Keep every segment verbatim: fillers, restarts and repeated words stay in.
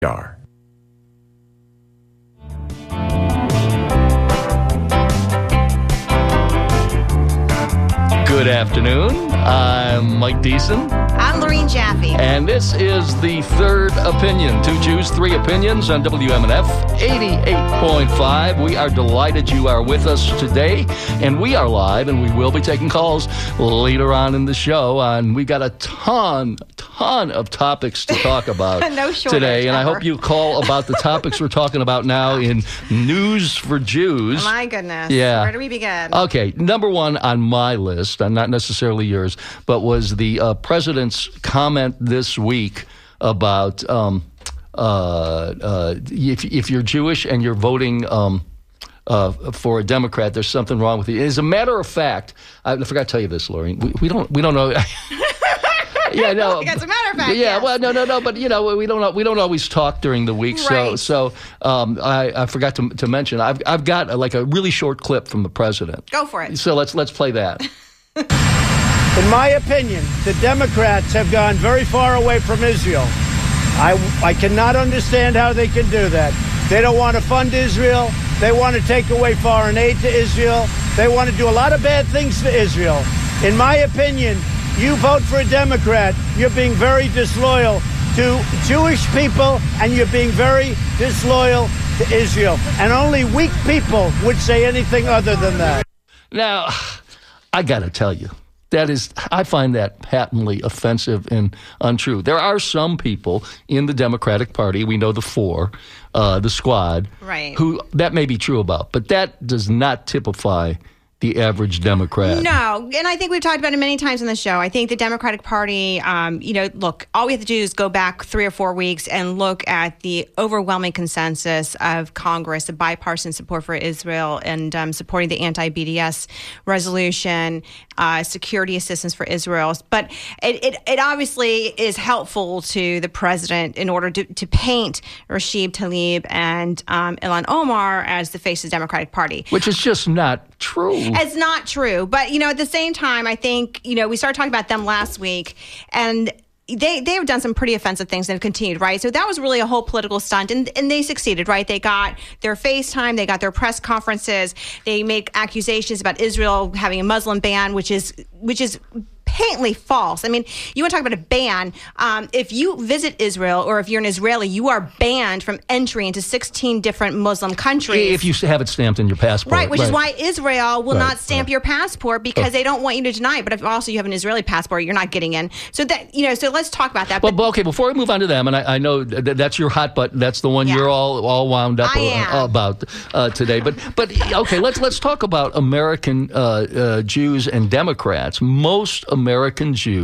Are. Good afternoon. I'm Mike Deason. I'm Lorene Jaffe. And this is the Third Opinion. Two Jews, three opinions on W M N F eighty-eight point five. We are delighted you are with us today. And we are live, and we will be taking calls later on in the show. And we got a ton, ton of topics to talk about no today. And ever. I hope you call about the topics we're talking about now in News for Jews. My goodness. Yeah. Where do we begin? Okay, number one on my list, and not necessarily yours, but was the uh, president's comment this week about um, uh, uh, if, if you're Jewish and you're voting um, uh, for a Democrat, there's something wrong with you. As a matter of fact, I forgot to tell you this, Lorene. We, we don't we don't know. Yeah, no. As a matter of fact, yeah. yes. Well, no, no, no. But you know, we don't we don't always talk during the week. Right. So, so um, I, I forgot to, to mention. I've I've got a, like a really short clip from the president. Go for it. So let's let's play that. In my opinion, the Democrats have gone very far away from Israel. I, I cannot understand how they can do that. They don't want to fund Israel. They want to take away foreign aid to Israel. They want to do a lot of bad things to Israel. In my opinion, you vote for a Democrat, you're being very disloyal to Jewish people, and you're being very disloyal to Israel. And only weak people would say anything other than that. Now, I got to tell you, that is, I find that patently offensive and untrue. There are some people in the Democratic Party, we know the four, uh, the squad, right, who that may be true about, but that does not typify the average Democrat. No, and I think we've talked about it many times on the show. I think the Democratic Party, um, you know, look, all we have to do is go back three or four weeks and look at the overwhelming consensus of Congress, the bipartisan support for Israel and um, supporting the anti-B D S resolution, uh, security assistance for Israel. But it, it, it obviously is helpful to the president in order to, to paint Rashid Tlaib and um, Ilhan Omar as the face of the Democratic Party. Which is just not true. It's not true. But, you know, at the same time, I think, you know, we started talking about them last week, and they they have done some pretty offensive things and have continued, right? So that was really a whole political stunt, and, and they succeeded, right? They got their FaceTime, they got their press conferences, they make accusations about Israel having a Muslim ban, which is which is patently false. I mean, you want to talk about a ban. Um, if you visit Israel or if you're an Israeli, you are banned from entry into sixteen different Muslim countries. If you have it stamped in your passport. Right, which right. is why Israel will right. not stamp right. your passport because oh. they don't want you to deny it. But if also you have an Israeli passport, you're not getting in. So that, you know, so let's talk about that. Well, but, okay, before we move on to them, and I, I know that that's your hot button. That's the one yeah. you're all all wound up uh, about uh, today. But but okay, let's let's talk about American uh, uh, Jews and Democrats. Most American Jews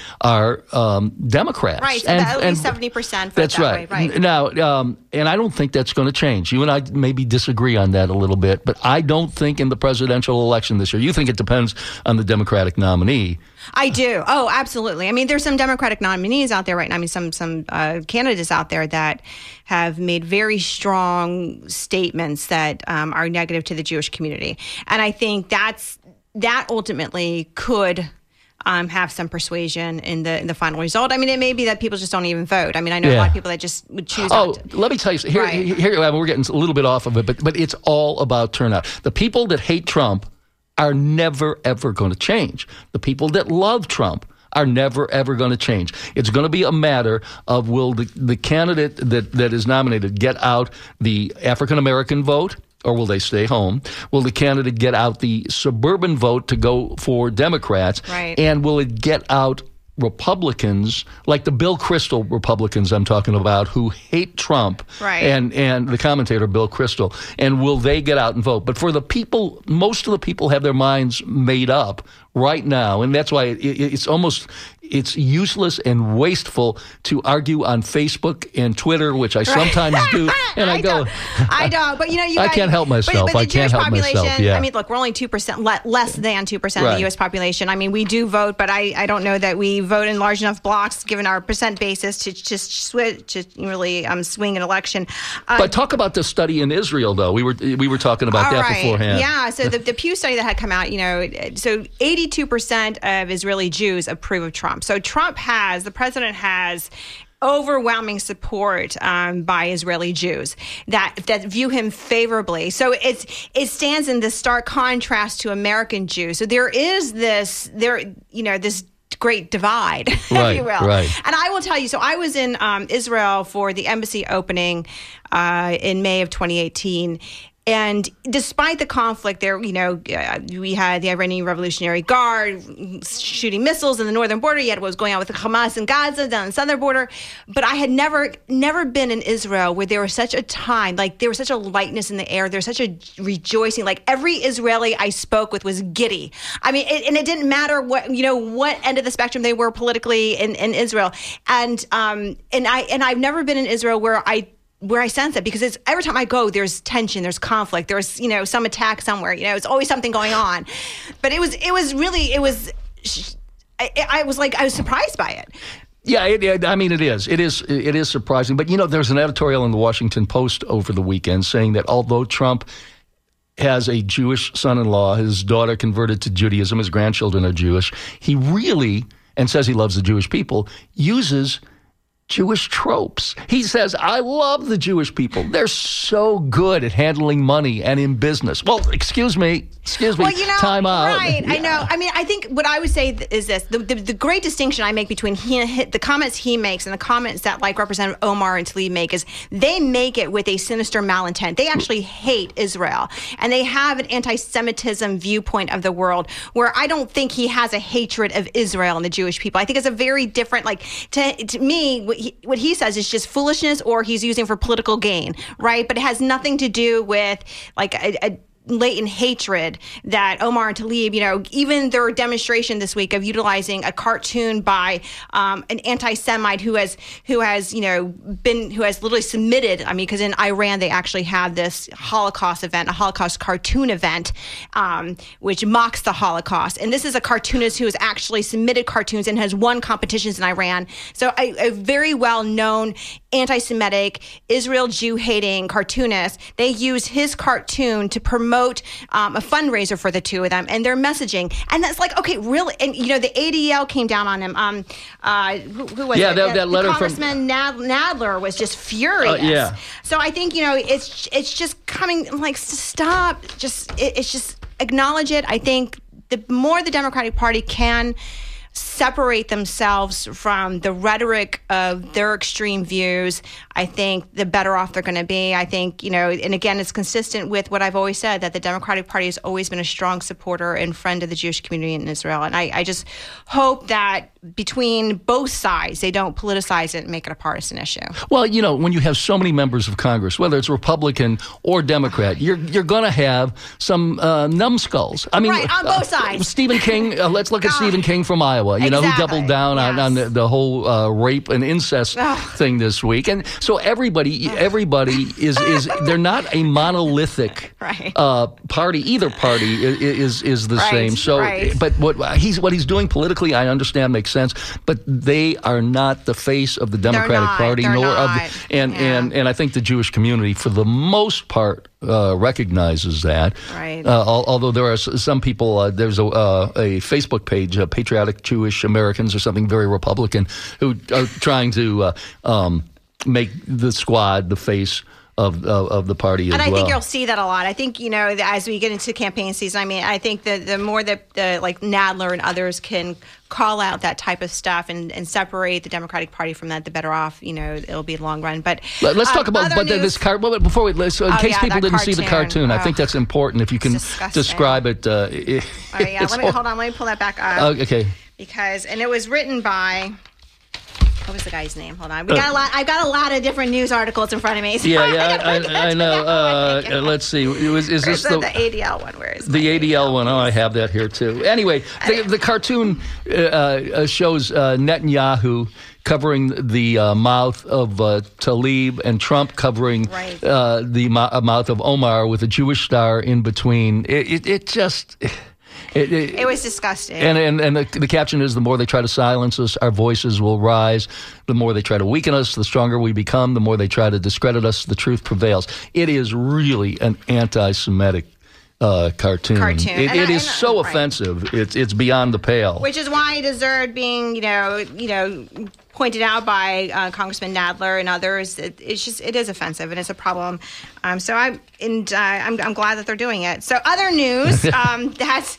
are um, Democrats. Right, so and, at least and seventy percent. That's that right. Way, right. Now, um, and I don't think that's going to change. You and I maybe disagree on that a little bit, but I don't think in the presidential election this year. You think it depends on the Democratic nominee. I do. Oh, absolutely. I mean, there's some Democratic nominees out there right now. I mean, some some uh, candidates out there that have made very strong statements that um, are negative to the Jewish community, and I think that's that ultimately could Um, have some persuasion in the in the final result. I mean, it may be that people just don't even vote. I mean, I know yeah. a lot of people that just would choose. Oh, not to. let me tell you. Here, right. here, here, we're getting a little bit off of it, but but it's all about turnout. The people that hate Trump are never ever going to change. The people that love Trump are never ever going to change. It's going to be a matter of will the, the candidate that, that is nominated get out the African American vote, or will they stay home? Will the candidate get out the suburban vote to go for Democrats? Right. And will it get out Republicans, like the Bill Kristol Republicans I'm talking about, who hate Trump, right. and, and the commentator Bill Kristol, and will they get out and vote? But for the people, most of the people have their minds made up right now, and that's why it, it, it's almost it's useless and wasteful to argue on Facebook and Twitter, which I sometimes do, and I, I go, don't, I don't. But you know, you I guys, can't help myself. But, but the I can't Jewish help population, myself. Yeah. I mean, look, we're only two percent, less than two percent right. of the U S population. I mean, we do vote, but I, I don't know that we vote in large enough blocks, given our percent basis, to just switch to really um, swing an election. Uh, but talk about the study in Israel, though. We were we were talking about that right. beforehand. Yeah. So the, the Pew study that had come out, you know, so eighty-two percent of Israeli Jews approve of Trump. So Trump has, the president has overwhelming support um, by Israeli Jews that that view him favorably. So it's it stands in this stark contrast to American Jews. So there is this there you know this great divide, right, if you will. Right. And I will tell you. So I was in um, Israel for the embassy opening uh, in May of twenty eighteen. And despite the conflict there, you know, uh, we had the Iranian Revolutionary Guard shooting missiles in the northern border. You had what was going on with the Hamas in Gaza down the southern border. But I had never, never been in Israel where there was such a time, like there was such a lightness in the air. There was such a rejoicing. Like every Israeli I spoke with was giddy. I mean, it, and it didn't matter what, you know, what end of the spectrum they were politically in, in Israel. And, um, and I, and I've never been in Israel where I, where I sense it, because it's every time I go, there's tension, there's conflict, there's, you know, some attack somewhere, you know, it's always something going on. But it was, it was really, it was, I, I was like, I was surprised by it. Yeah, it, it, I mean, it is. It is It is surprising. But, you know, there's an editorial in the Washington Post over the weekend saying that although Trump has a Jewish son-in-law, his daughter converted to Judaism, his grandchildren are Jewish, he really, and says he loves the Jewish people, uses Jewish tropes. He says, I love the Jewish people. They're so good at handling money and in business. Well, excuse me. Excuse me. Well, you know, time out. Right. Yeah. I know. I mean, I think what I would say is this. The, the, the great distinction I make between he, the comments he makes and the comments that like Representative Omar and Tlaib make is they make it with a sinister malintent. They actually hate Israel. And they have an anti-Semitism viewpoint of the world where I don't think he has a hatred of Israel and the Jewish people. I think it's a very different, like, to, to me, what he, what he says is just foolishness or he's using for political gain, right? But it has nothing to do with, like, a, a latent hatred that Omar and Tlaib, you know, even their demonstration this week of utilizing a cartoon by um, an anti-Semite who has, who has, you know, been, who has literally submitted, I mean, because in Iran, they actually have this Holocaust event, a Holocaust cartoon event, um, which mocks the Holocaust. And this is a cartoonist who has actually submitted cartoons and has won competitions in Iran. So a, a very well-known anti-Semitic, Israel Jew-hating cartoonist, they use his cartoon to promote um, a fundraiser for the two of them and their messaging. And that's like, okay, really? And, you know, the A D L came down on him. Um, uh, who, who was yeah, it? That, that letter the Congressman from Nad- Nadler was just furious. Uh, yeah. So I think, you know, it's it's just coming, like, stop. Just, it, it's just acknowledge it. I think the more the Democratic Party can separate themselves from the rhetoric of their extreme views, I think the better off they're going to be. I think, you know, and again, it's consistent with what I've always said, that the Democratic Party has always been a strong supporter and friend of the Jewish community in Israel. And I, I just hope that between both sides, they don't politicize it and make it a partisan issue. Well, you know, when you have so many members of Congress, whether it's Republican or Democrat, you're you're going to have some uh, numbskulls. I mean, right, on both sides. Uh, Stephen King, uh, let's look at Stephen King from Iowa, you know, exactly. who doubled down yes. on, on the, the whole uh, rape and incest thing this week. And so everybody, everybody is, is they're not a monolithic right. uh, party. Either party is is, is the right. same. So, right. but what he's what he's doing politically, I understand, makes sense. But they are not the face of the Democratic not. Party, They're nor not. of the, and, yeah. and and I think the Jewish community, for the most part, uh, recognizes that. Right. Uh, al- although there are s- some people, uh, there's a, uh, a Facebook page, uh, Patriotic Jewish Americans or something very Republican, who are trying to uh, um, make the squad the face of, of of the party as well. And I well. think you'll see that a lot. I think, you know, as we get into campaign season, I mean, I think the the more that the, like Nadler and others can call out that type of stuff and, and separate the Democratic Party from that, the better off, you know, it'll be the long run. But let's um, talk about but news, this car. Well, before we, let's, in oh, case yeah, people didn't cartoon. see the cartoon, oh, I think that's important. If you can describe it. Uh, it oh, yeah. Let me hold on. Let me pull that back up. Uh, okay. Because and it was written by. What was the guy's name? Hold on. We got a lot. I've got a lot of different news articles in front of me. So yeah, I yeah, I, I, I know. Uh, let's see. It was, is Where's this the, the A D L one? Where is the A D L one? Oh, I have that here too. Anyway, the, the cartoon uh, uh, shows uh, Netanyahu covering the uh, mouth of uh, Tlaib and Trump covering right. uh, the mo- mouth of Omar with a Jewish star in between. It, it, it just. It, it, it was disgusting. And and, and the, the caption is, the more they try to silence us, our voices will rise. The more they try to weaken us, the stronger we become. The more they try to discredit us, the truth prevails. It is really an anti-Semitic uh, cartoon. cartoon. It, and it I, is and, so right. offensive. It's it's beyond the pale. Which is why it deserved being, you know, you know, pointed out by uh, Congressman Nadler and others, it, it's just it is offensive and it's a problem. Um, so I'm and uh, I'm, I'm glad that they're doing it. So other news um, that's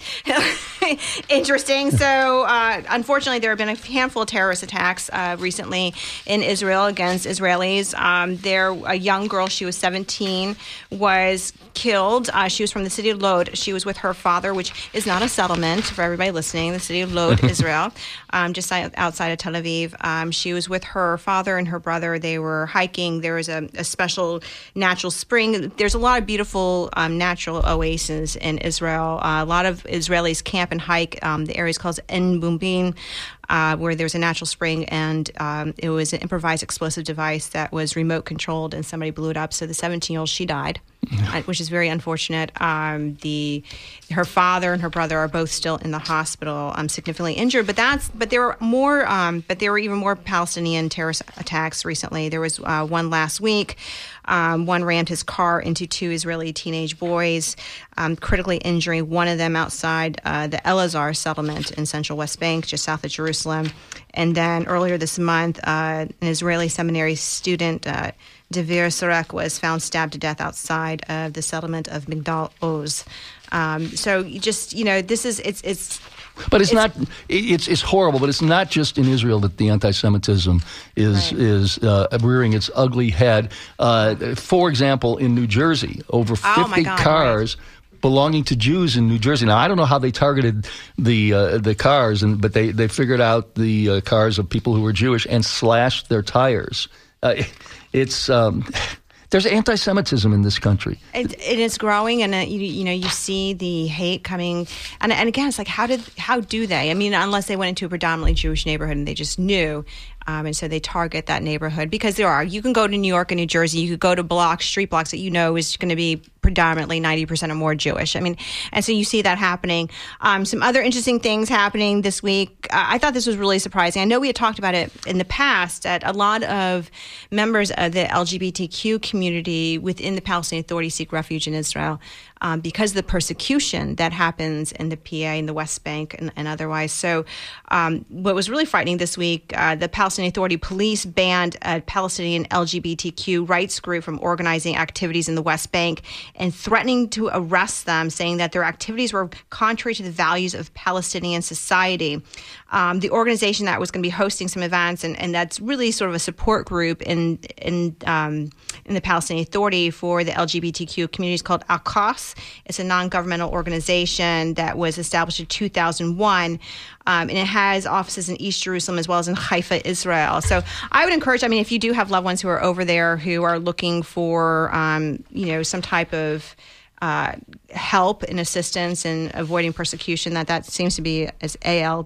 interesting. So uh, unfortunately, there have been a handful of terrorist attacks uh, recently in Israel against Israelis. Um, there, a young girl, she was seventeen, was killed. Uh, she was from the city of Lod. She was with her father, which is not a settlement for everybody listening. The city of Lod, Israel, um, just outside of Tel Aviv. Um, she was with her father and her brother. They were hiking. There was a, a special natural spring. There's a lot of beautiful um, natural oases in Israel. Uh, a lot of Israelis camp and hike. Um, the area is called En Bumbin, uh, where there's a natural spring, and um, it was an improvised explosive device that was remote controlled, and somebody blew it up. So the seventeen-year-old, she died, which is very unfortunate. Um, the her father and her brother are both still in the hospital, um, significantly injured. But that's but there were more. Um, but there were even more Palestinian terrorist attacks recently. There was uh, one last week. Um, one rammed his car into two Israeli teenage boys, um, critically injuring one of them outside uh, the Elazar settlement in central West Bank, just south of Jerusalem. And then earlier this month, uh, an Israeli seminary student, uh, Devir Sorek, was found stabbed to death outside of the settlement of Migdal Oz. Um, so you just, you know, this is, it's, it's, But it's, it's not. It's it's horrible. But it's not just in Israel that the anti-Semitism is right. is uh, rearing its ugly head. Uh, for example, in New Jersey, over fifty oh God, cars right. belonging to Jews in New Jersey. Now I don't know how they targeted the uh, the cars, and but they, they figured out the uh, cars of people who were Jewish and slashed their tires. Uh, it's. Um, There's anti-Semitism in this country. It, it is growing, and uh, you, you know you see the hate coming. And, and again, it's like how did how do they? I mean, unless they went into a predominantly Jewish neighborhood and they just knew, um, and so they target that neighborhood because there are. You can go to New York and New Jersey. You could go to blocks, street blocks that you know is going to be predominantly ninety percent or more Jewish. I mean, and so you see that happening. Um, some other interesting things happening this week. Uh, I thought this was really surprising. I know we had talked about it in the past that a lot of members of the L G B T Q community within the Palestinian Authority seek refuge in Israel um, because of the persecution that happens in the P A, in the West Bank, and, and otherwise. So um, what was really frightening this week, uh, the Palestinian Authority police banned a Palestinian L G B T Q rights group from organizing activities in the West Bank and threatening to arrest them, saying that their activities were contrary to the values of Palestinian society. Um, the organization that was going to be hosting some events, and, and that's really sort of a support group in in um, in the Palestinian Authority for the L G B T Q community, is called Al-Qas. It's a non-governmental organization that was established in two thousand one. Um, and it has offices in East Jerusalem as well as in Haifa, Israel. So I would encourage, I mean, if you do have loved ones who are over there who are looking for, um, you know, some type of uh, help and assistance in avoiding persecution, that that seems to be as A L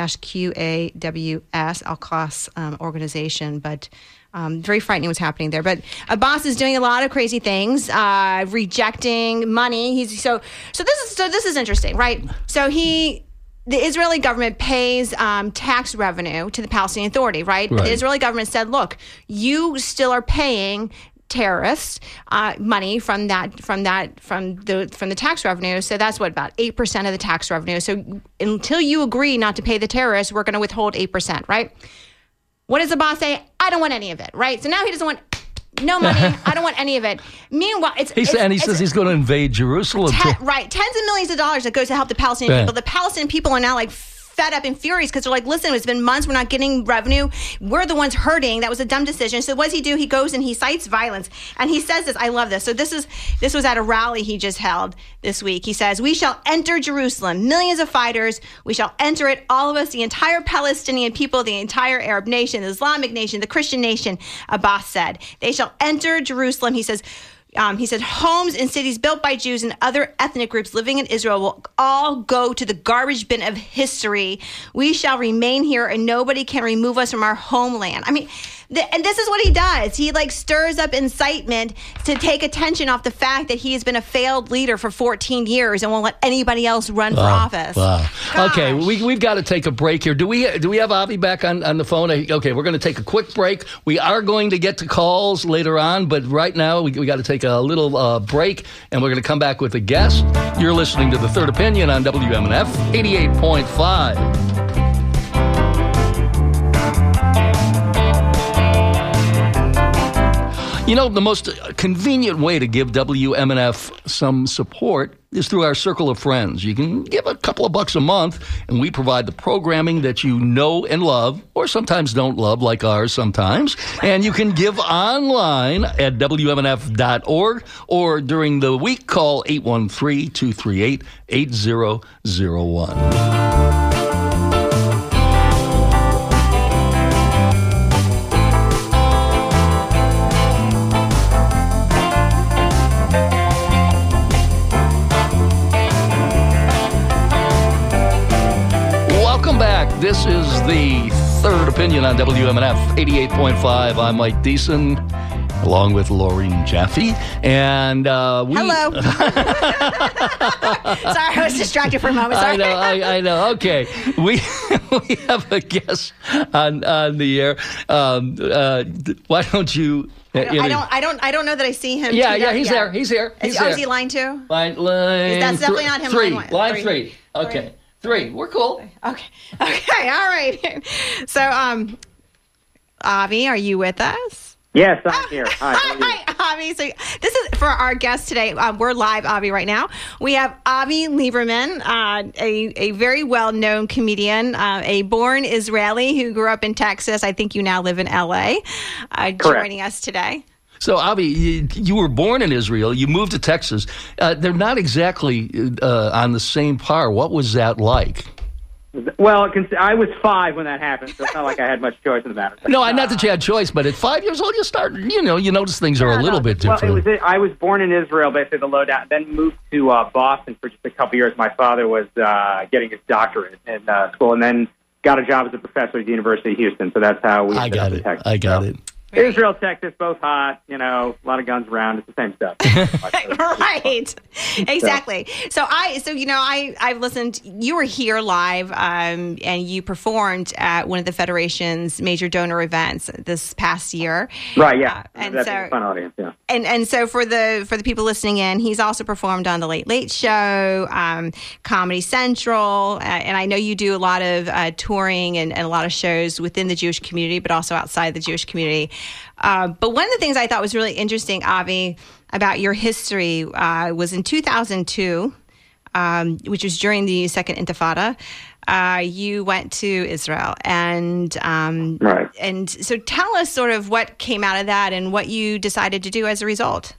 Q A W S, Al-Qas um, organization. But Um, very frightening what's happening there. But Abbas is doing a lot of crazy things, uh, rejecting money. He's so so. This is so. This is interesting, right? So he. The Israeli government pays um, tax revenue to the Palestinian Authority, right? right? The Israeli government said, look, you still are paying terrorists uh, money from that from that from the from the tax revenue. So that's what, about eight percent of the tax revenue. So until you agree not to pay the terrorists, we're going to withhold eight percent, right? What does Abbas say? I don't want any of it, right? So now he doesn't want no money. I don't want any of it. Meanwhile, it's... He's, it's and he it's, says he's going to invade Jerusalem. Ten, right. Tens of millions of dollars that goes to help the Palestinian yeah. people. The Palestinian people are now like fed up and furious because they're like, listen, it's been months, we're not getting revenue. We're the ones hurting. That was a dumb decision. So what does he do? He goes and he cites violence. And he says this. I love this. So this is this was at a rally he just held this week. He says, we shall enter Jerusalem. Millions of fighters. We shall enter it. All of us, the entire Palestinian people, the entire Arab nation, the Islamic nation, the Christian nation, Abbas said. They shall enter Jerusalem. He says, Um, he said, homes in cities built by Jews and other ethnic groups living in Israel will all go to the garbage bin of history. We shall remain here and nobody can remove us from our homeland. I mean, the, and this is what he does. He like stirs up incitement to take attention off the fact that he has been a failed leader for fourteen years and won't let anybody else run for wow, office. Wow. Gosh. Okay, we, we've got to take a break here. Do we do we have Avi back on, on the phone? Okay, we're going to take a quick break. We are going to get to calls later on, but right now we, we got to take a little uh, break, and we're going to come back with a guest. You're listening to The Third Opinion on W M N F eighty-eight point five. You know, the most convenient way to give W M N F some support is through our Circle of Friends. You can give a couple of bucks a month, and we provide the programming that you know and love, or sometimes don't love, like ours sometimes. And you can give online at W M N F dot org, or during the week, call eight one three, two three eight, eight zero zero one. This is the Third Opinion on W M N F eighty-eight point five. I'm Mike Deason, along with Laureen Jaffe. And uh, we... Hello. Sorry, I was distracted for a moment. Sorry. I know, I, I know. Okay. We we have a guest on, on the air. Um, uh, why don't you... I don't, I don't. I don't. I don't know that I see him. Yeah, yeah. He's yet. there. He's here. He's is, there. Oh, is he line two? Line. line That's th- definitely not him. Three. Line, one. line three. three. Okay. Three. Three. We're cool. Okay. Okay. All right. So, um, Avi, are you with us? Yes, I'm here. Hi. Hi, Avi. So this is for our guest today. Um, we're live, Avi, right now. We have Avi Lieberman, uh, a, a very well-known comedian, uh, a born Israeli who grew up in Texas. I think you now live in L A, uh, joining us today. So, Avi, you, you were born in Israel. You moved to Texas. Uh, they're not exactly uh, on the same par. What was that like? Well, I was five when that happened, so it's not like I had much choice in the matter. No, uh, not that you had choice, but at five years old, you start, you know, you notice things are a little no, bit different. Well, it was, I was born in Israel, basically the lowdown, then moved to uh, Boston for just a couple years. My father was uh, getting his doctorate in uh, school, and then got a job as a professor at the University of Houston. So that's how we. I got it. Texas. I got so, it. Israel, Texas, both hot, you know, a lot of guns around. It's the same stuff. Right. Exactly. So I, so, you know, I, I've listened, you were here live um, and you performed at one of the Federation's major donor events this past year. Right. Yeah. Uh, and That's so, a fun audience. Yeah. And, and so for the, for the people listening in, he's also performed on The Late Late Show, um, Comedy Central. Uh, and I know you do a lot of uh, touring and, and a lot of shows within the Jewish community, but also outside the Jewish community. Uh, but one of the things I thought was really interesting, Avi, about your history uh, was in two thousand two, um, which was during the Second Intifada. Uh, you went to Israel, and um, right. And so tell us sort of what came out of that and what you decided to do as a result.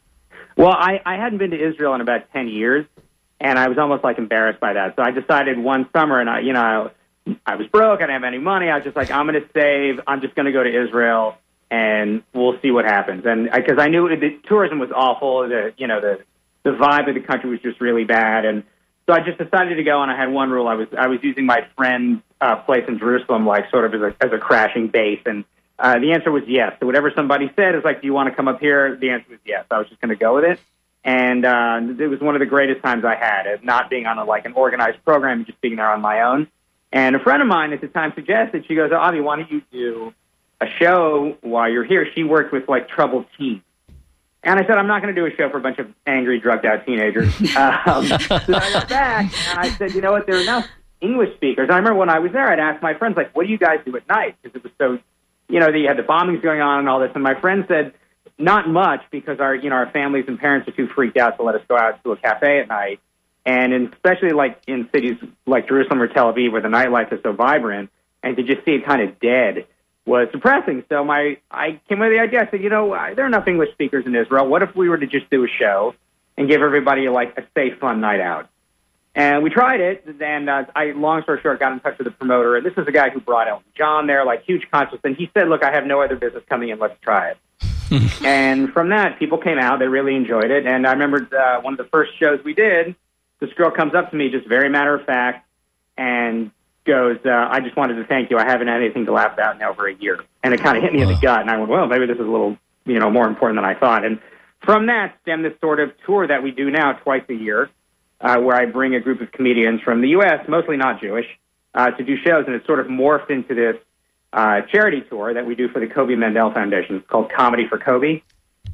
Well, I, I hadn't been to Israel in about ten years, and I was almost like embarrassed by that. So I decided one summer, and I, you know, I was broke, I didn't have any money. I was just like, I'm going to save. I'm just going to go to Israel, and we'll see what happens. And because I, I knew the tourism was awful, the you know the the vibe of the country was just really bad, and so I just decided to go. And I had one rule: I was I was using my friend's uh, place in Jerusalem, like sort of as a as a crashing base. And uh, the answer was yes. So whatever somebody said is like, "Do you want to come up here?" The answer was yes. I was just going to go with it, and uh, it was one of the greatest times I had, of not being on a, like an organized program, and just being there on my own. And a friend of mine at the time suggested, she goes, "Oh, Avi, why don't you do a show while you're here?" She worked with like troubled teens. And I said, I'm not going to do a show for a bunch of angry, drugged-out teenagers. um, so I got back, and I said, you know what, there are enough English speakers. And I remember when I was there, I'd ask my friends, like, what do you guys do at night? Because it was so, you know, you had the bombings going on and all this. And my friend said, not much, because our, you know, our families and parents are too freaked out to let us go out to a cafe at night. And in, especially like in cities like Jerusalem or Tel Aviv, where the nightlife is so vibrant, and to just see it kind of dead was depressing. So my, I came with the idea. I said, you know, there are enough English speakers in Israel. What if we were to just do a show and give everybody like a safe, fun night out? And we tried it. And uh, I, long story short, got in touch with the promoter. And this is a guy who brought Elton John there, like huge concerts. And he said, look, I have no other business coming in. Let's try it. And from that, people came out. They really enjoyed it. And I remember uh, one of the first shows we did, this girl comes up to me, just very matter of fact, and goes, uh, I just wanted to thank you. I haven't had anything to laugh about in over a year. And it kind of hit me in the gut. And I went, well, maybe this is a little, you know, more important than I thought. And from that stemmed this sort of tour that we do now twice a year, uh, where I bring a group of comedians from the U S, mostly not Jewish, uh, to do shows. And it's sort of morphed into this uh, charity tour that we do for the Kobe Mendel Foundation. It's called Comedy for Kobe.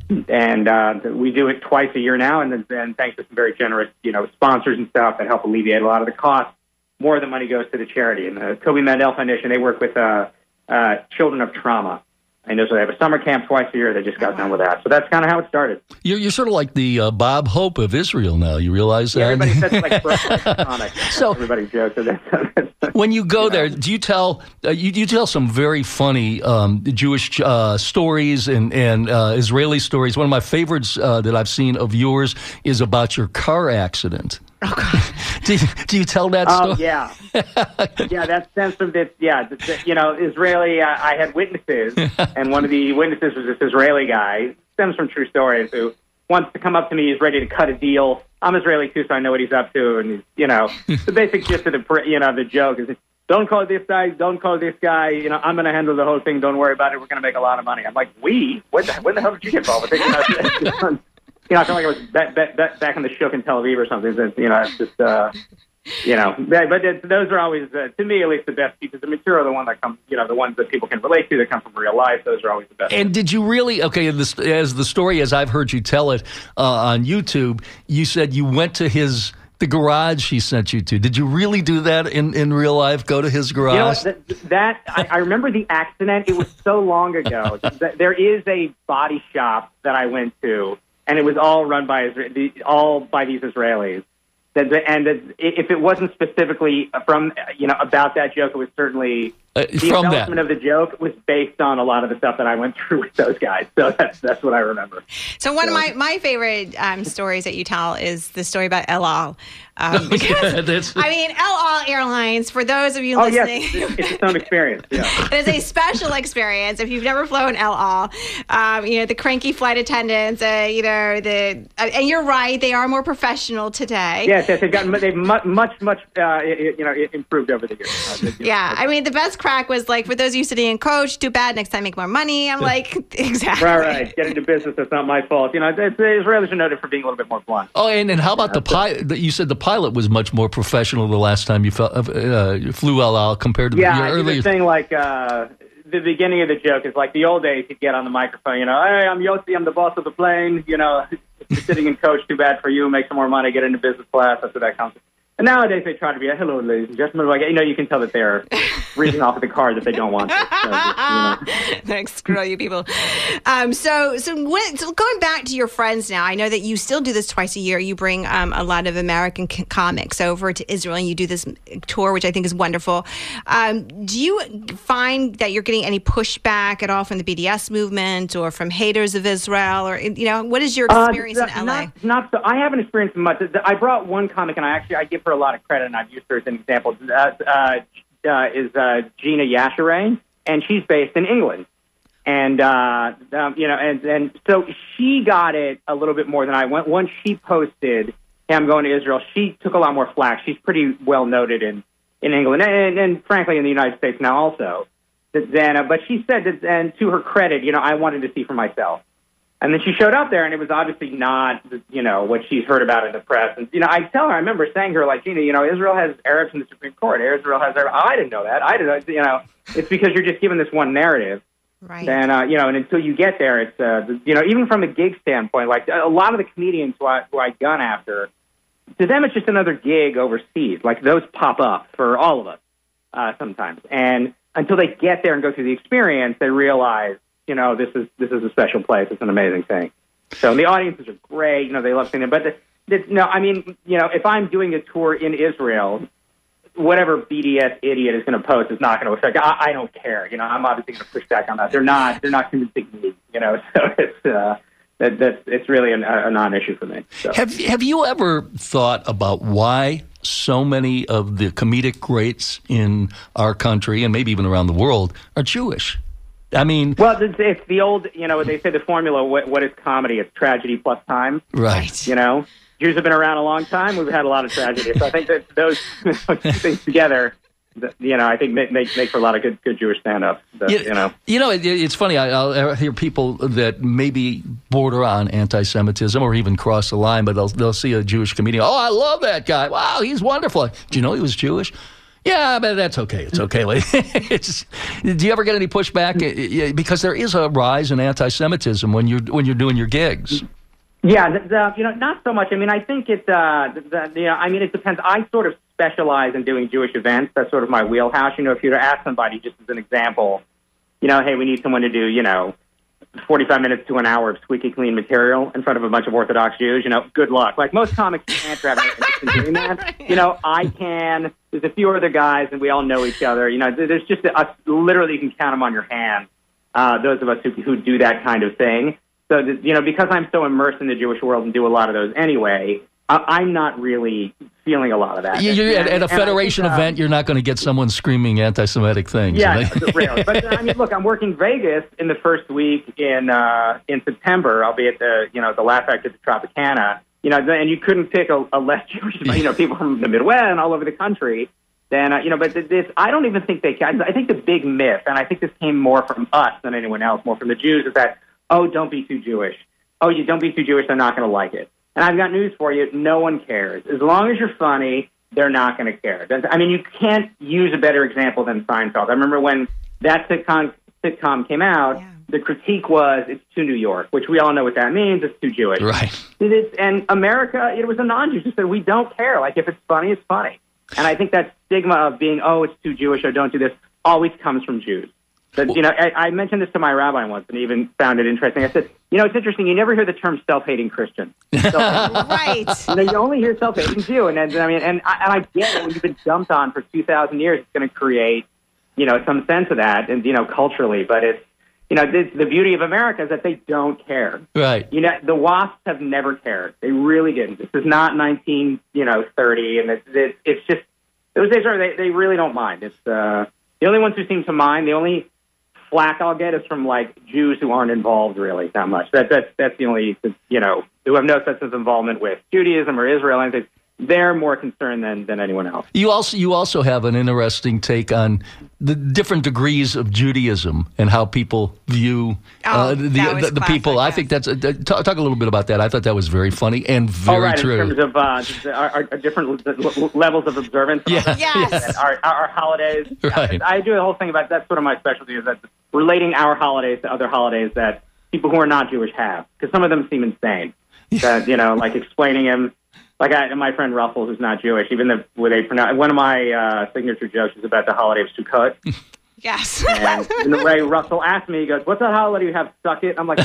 And uh, we do it twice a year now. And then, then thanks to some very generous, you know, sponsors and stuff that help alleviate a lot of the costs, more of the money goes to the charity. And the Kobe Mendel Foundation, they work with uh, uh, children of trauma. I know so they have a summer camp twice a year. They just got done with that. So that's kind of how it started. You're, you're sort of like the uh, Bob Hope of Israel now. You realize that? Yeah, everybody says like iconic. So everybody jokes. That. When you go you there, know. do you tell uh, you, you tell some very funny um, Jewish uh, stories and, and uh, Israeli stories? One of my favorites uh, that I've seen of yours is about your car accident. Oh, God. do, you, do you tell that Oh, story? yeah. Yeah, that stems from this. Yeah, the, the, you know, Israeli, uh, I had witnesses, and one of the witnesses was this Israeli guy. Stems from true stories who wants to come up to me. He's ready to cut a deal. I'm Israeli, too, so I know what he's up to. And, he's, you know, the basic gist of the, you know, the joke is, don't call this guy, don't call this guy. You know, I'm going to handle the whole thing. Don't worry about it. We're going to make a lot of money. I'm like, we? When the, when the hell did you get involved with it? You know, You know, I feel like I was back, back, back, back in the Shuk in Tel Aviv or something. It's, you know, it's just, uh, you know, but it, those are always, uh, to me at least, the best pieces of material. The one that comes, you know, the ones that people can relate to, that come from real life. Those are always the best. And did you really? Okay, this, as the story, as I've heard you tell it uh, on YouTube, you said you went to his the garage he sent you to. Did you really do that in, in real life? Go to his garage? You know what, that, that I, I remember the accident. It was so long ago. There is a body shop that I went to. And it was all run by Isra- all by these Israelis. And if it wasn't specifically from, you know, about that joke, it was certainly uh, the from embellishment that. of the joke was based on a lot of the stuff that I went through with those guys. So that's that's what I remember. So one so. of my, my favorite um, stories that you tell is the story about El Al. Um, because, yeah, that's... I mean, El Al Airlines, for those of you oh, listening. yes, it's its own experience. Yeah. It is a special experience. If you've never flown El Al, um, you know, the cranky flight attendants, uh, you know, the, uh, and you're right, they are more professional today. Yes, yes, they've gotten they've much, much, much uh, you know, improved over the years. Uh, yeah, I mean, the best crack was like, for those of you sitting in coach, too bad, next time make more money. I'm like, exactly. Right, right. Get into business, that's not my fault. You know, the, the Israelis are noted for being a little bit more blunt. Oh, and, and how about the pilot? You said the pilot was much more professional the last time you felt, uh, you flew El Al compared to yeah, your earlier. earlier. The thing like uh, the beginning of the joke is like the old days. He'd get on the microphone, you know, hey, I'm Yossi, I'm the boss of the plane. You know, you're sitting in coach, too bad for you. Make some more money, get into business class. That's what that comes. And nowadays they try to be a hello, ladies and gentlemen. Like, you know, you can tell that they're reading off of the card that they don't want to. So just, you know. Like, screw all you people. Um, so, so, when, so going back to your friends now, I know that you still do this twice a year. You bring um, a lot of American c- comics over to Israel, and you do this tour, which I think is wonderful. Um, do you find that you're getting any pushback at all from the B D S movement or from haters of Israel, or you know, what is your experience uh, in L A? Not, not so. I haven't experienced much. I brought one comic, and I actually I give her a lot of credit, and I've used her as an example. Uh, uh, uh, is uh, Gina Yashere, and she's based in England. And, uh, um, you know, and, and so she got it a little bit more than I went. Once she posted, hey, I'm going to Israel, she took a lot more flack. She's pretty well noted in, in England and, and, frankly, in the United States now also. Then, uh, but she said that, and to her credit, you know, I wanted to see for myself. And then she showed up there, and it was obviously not, you know, what she's heard about in the press. And, you know, I tell her, I remember saying to her, like, Gina, you know, Israel has Arabs in the Supreme Court. Israel has Arabs. Oh, I didn't know that. I didn't know. You know, it's because you're just given this one narrative. Right. And, uh, you know, and until you get there, it's, uh, you know, even from a gig standpoint, like a lot of the comedians who I, who I gun after, to them it's just another gig overseas. Like those pop up for all of us uh, sometimes. And until they get there and go through the experience, they realize, you know, this is this is a special place. It's an amazing thing. So the audiences are great. You know, they love seeing it. But the, the, no, I mean, you know, if I'm doing a tour in Israel, whatever B D S idiot is going to post is not going to affect. I, I don't care. You know, I'm obviously going to push back on that. They're not. They're not convincing me. You know, so it's uh, that, that's it's really a, a non-issue for me. So. Have Have you ever thought about why so many of the comedic greats in our country and maybe even around the world are Jewish? I mean, well, it's, it's the old, you know, they say the formula. What, what is comedy? It's tragedy plus time. Right. You know, Jews have been around a long time. We've had a lot of tragedy. So I think that those two things together, you know, I think make make, make for a lot of good good Jewish stand-up. You, you know, you know, it, it's funny. I, I'll hear people that maybe border on anti-Semitism or even cross the line, but they'll they'll see a Jewish comedian. Oh, I love that guy. Wow, he's wonderful. Do you know he was Jewish? Yeah, but that's okay. It's okay. It's, do you ever get any pushback? Because there is a rise in anti-Semitism when you're when you're doing your gigs. Yeah, the, the, you know, not so much. I mean, I think it. Uh, the, the, I mean, it depends. I sort of specialize in doing Jewish events. That's sort of my wheelhouse. You know, if you were to ask somebody, just as an example, you know, hey, we need someone to do, you know, forty-five minutes to an hour of squeaky clean material in front of a bunch of Orthodox Jews, you know, good luck. Like, most comics can't have any interest in doing that. You know, I can. There's a few other guys, and we all know each other. You know, there's just, a, literally, you can count them on your hand, uh, those of us who, who do that kind of thing. So, you know, because I'm so immersed in the Jewish world and do a lot of those anyway, I'm not really feeling a lot of that. You, you, at, at a Federation think, uh, event, you're not going to get someone screaming anti-Semitic things. Yeah, really. But I mean, look, I'm working Vegas in the first week in uh, in September. I'll be at the you know the Laugh Act at the Tropicana. You know, and you couldn't pick a, a less Jewish, you know, people from the Midwest and all over the country. Then uh, you know, but this, I don't even think they can. I think the big myth, and I think this came more from us than anyone else, more from the Jews, is that, oh, don't be too Jewish. Oh, you don't be too Jewish, they're not going to like it. And I've got news for you. No one cares. As long as you're funny, they're not going to care. I mean, you can't use a better example than Seinfeld. I remember when that sitcom, sitcom came out, yeah. the critique was, it's too New York, which we all know what that means. It's too Jewish. Right. It is, and America, it was a non-Jew who said, we don't care. Like, if it's funny, it's funny. And I think that stigma of being, oh, it's too Jewish or don't do this, always comes from Jews. But, you know, I, I mentioned this to my rabbi once and even found it interesting. I said, you know, it's interesting. You never hear the term self-hating Christian. Self-hating. Right. You know, you only hear self-hating Jew. And, and I mean, and I, and I get it. When you've been dumped on for two thousand years, it's going to create, you know, some sense of that, and you know, culturally. But it's, you know, the, the beauty of America is that they don't care. Right. You know, the WASPs have never cared. They really didn't. This is not nineteen, you know, thirty, and it's it's, it's just those days are they they really don't mind. It's uh, the only ones who seem to mind. The only flack I'll get is from, like, Jews who aren't involved really that much. That, that's, that's the only, you know, who have no sense of involvement with Judaism or Israel. And they're more concerned than, than anyone else. You also you also have an interesting take on the different degrees of Judaism and how people view oh, uh, the, the, the people. yeah. I think that's, uh, talk, talk a little bit about that. I thought that was very funny and very oh, right, true. In terms of uh, our, our different levels of observance. Yeah. Yes. Our, our holidays. Right. I do a whole thing about, that's sort of my specialty, is that relating our holidays to other holidays that people who are not Jewish have. Because some of them seem insane. That, you know, like explaining them. Like I, my friend Russell, who's not Jewish, even the way they pronounce, one of my uh, signature jokes is about the holiday of Sukkot. Yes. And, and the way Russell asked me, he goes, "What's that holiday you have? Suck it." I'm like,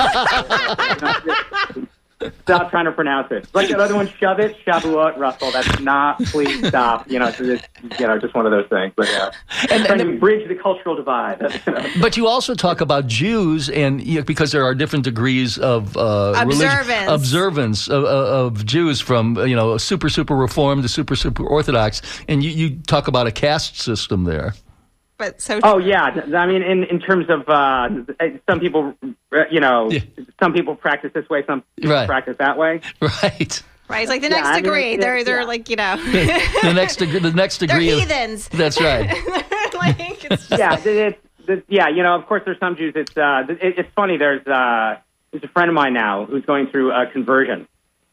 stop trying to pronounce it. Like that other one, shove it, Shavuot, Russell. That's not. Please stop. You know, it's, it's, you know, just one of those things. But yeah, and, trying and to bridge the cultural divide. You know. But you also talk about Jews, and you know, because there are different degrees of uh, observance, religion, observance of, of Jews, from you know super super Reformed to super super Orthodox, and you, you talk about a caste system there. But so oh yeah, I mean, in, in terms of uh, some people, you know, yeah. some people practice this way, some people right. practice that way. Right. Right. It's like the yeah, next I mean, degree. it, they're it, they're yeah. like you know the next degree. The next degree. They're of, heathens. That's right. like, it's just, yeah. It's, it's, yeah. You know, of course, there's some Jews. It's uh, it, it's funny. There's uh, there's a friend of mine now who's going through a conversion,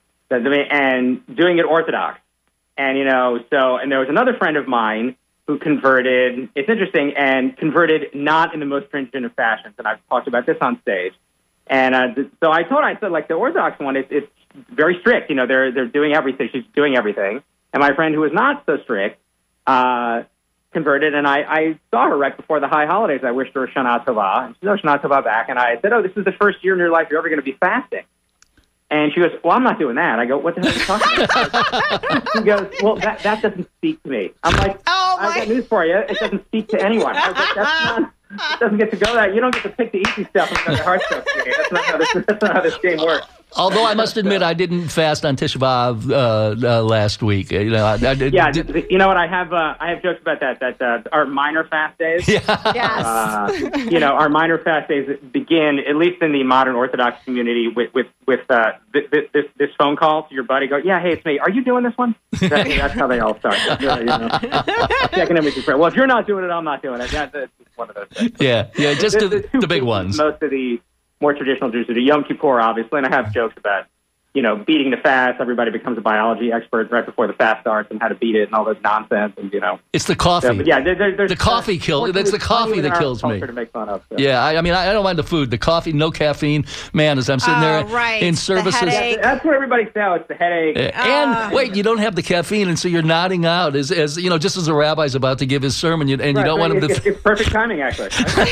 and doing it Orthodox, and you know, so and there was another friend of mine who converted, it's interesting, and converted not in the most stringent of fashions. And I've talked about this on stage. And uh, th- so I told her, I said, like, the Orthodox one, it's, it's very strict. You know, they're they're doing everything. She's doing everything. And my friend who was not so strict uh, converted, and I, I saw her right before the high holidays. I wished her a Shana Tova, and she said, oh, Shana Tova back. And I said, oh, this is the first year in your life you're ever going to be fasting. And she goes, well, I'm not doing that. I go, what the hell are you talking about? She goes, well, that, that doesn't speak to me. I'm like, oh, I've got news for you. It doesn't speak to anyone. I was like, that's not, it doesn't get to go that. You don't get to pick the easy stuff and go to hard stuff. That's not how this, that's not how this game works. Although I must admit, I didn't fast on Tisha B'Av uh, uh, last week. You know, I, I did, yeah, did, you know what? I have uh, I have jokes about that. That uh, our minor fast days. Yeah. Yes. Uh, you know, our minor fast days begin, at least in the modern Orthodox community, with with with uh, this, this this phone call to your buddy. Go, yeah, hey, it's me. Are you doing this one? That, that's how they all start. You know, checking in with your friend. Well, if you're not doing it, I'm not doing it. That, that's one of those things. Yeah, yeah, just the, the, the big ones. Most of the more traditional Jews do Yom Kippur, obviously, and I have jokes about you know, beating the fast. Everybody becomes a biology expert right before the fast starts and how to beat it and all this nonsense. And, you know. It's the coffee. So, but yeah, there, there, there's the coffee kills. That's the coffee that kills me. To make fun of, so. Yeah, I, I mean, I, I don't mind the food. The coffee, no caffeine. Man, as I'm sitting Oh, there right. in The services. headache. That's what everybody says. It's the headache. And Uh. wait, you don't have the caffeine, and so you're nodding out as, as you know, just as a rabbi's about to give his sermon, you, and Right, you don't right. want him it's, to. it's perfect timing, actually.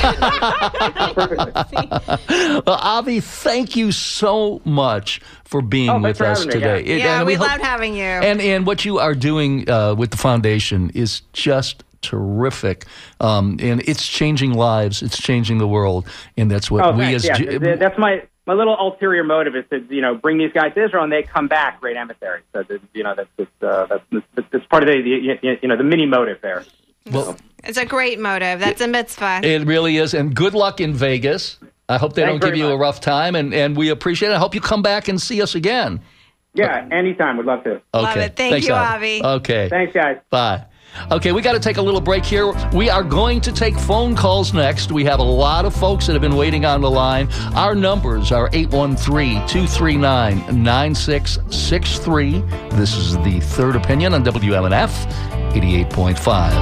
Well, Avi, thank you so much for being Oh, with thanks for us having me, today. yeah. It- Yeah, and we hope- loved having you. And and what you are doing uh, with the foundation is just terrific, um, and it's changing lives. It's changing the world, and that's what Oh, we thanks. as yeah. Ju- That's my my little ulterior motive is to you know bring these guys to Israel and they come back great emissaries. So that, you know that's that's, uh, that's that's that's part of the, the you know the mini motive there. well, It's a great motive. That's a mitzvah. it really is. And good luck in Vegas. I hope they Thanks don't give very you a much. rough time, and, and we appreciate it. I hope you come back and see us again. Yeah, anytime. Would love to. Okay. Love it. Thank Thanks, you, Avi. Okay. Thanks, guys. Bye. Okay, we got to take a little break here. We are going to take phone calls next. We have a lot of folks that have been waiting on the line. Our numbers are eight one three, two three nine, nine six six three. This is the Third Opinion on W M N F eighty-eight point five.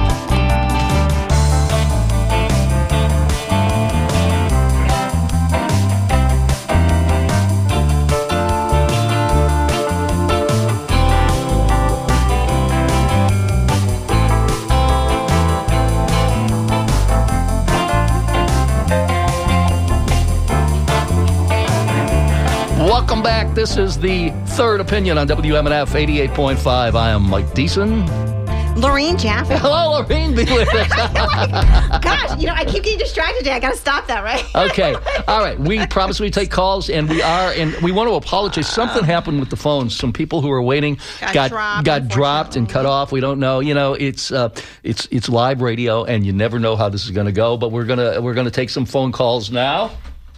Welcome back. This is the Third Opinion on W M N F eighty-eight point five. I am Mike Deason. Lorraine Jaffe. Hello, Lorraine. Be with us. Gosh, you know, I keep getting distracted today. I got to stop that, right? Okay. All right. We promise we take calls, and we are, and we want to apologize. Something happened with the phones. Some people who were waiting Got got dropped, got dropped and cut unfortunately. off. We don't know. You know, it's uh, it's it's live radio, and you never know how this is going to go. But we're gonna we're gonna take some phone calls now.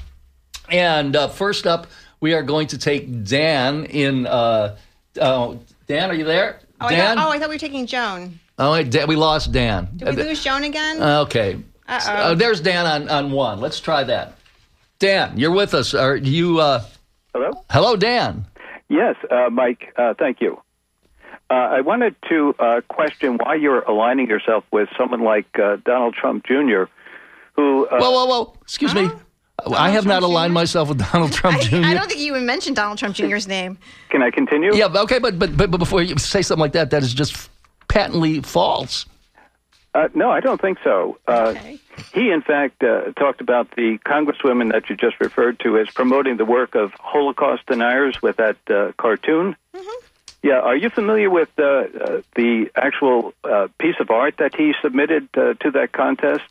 And uh, first up, we are going to take Dan in. Uh, uh, Dan, are you there? Oh, I Dan. thought, oh, I thought we were taking Joan. Oh, wait, Dan, we lost Dan. Did we lose Joan again? Okay. Uh-oh. Uh, there's Dan on, on one. Let's try that. Dan, you're with us. Are you? Uh, Hello? hello, Dan. Yes, uh, Mike, uh, thank you. Uh, I wanted to uh, question why you're aligning yourself with someone like uh, Donald Trump Junior, who... Uh, Whoa, whoa, whoa. Excuse me. I have not Trump aligned Junior? myself with Donald Trump I, Junior I don't think you even mentioned Donald Trump Junior's name. Can I continue? Yeah, okay, but, but but but before you say something like that, that is just patently false. Uh, no, I don't think so. Uh, Okay. He, in fact, uh, talked about the congresswoman that you just referred to as promoting the work of Holocaust deniers with that uh, cartoon. Mm-hmm. Yeah, are you familiar with uh, uh, the actual uh, piece of art that he submitted uh, to that contest?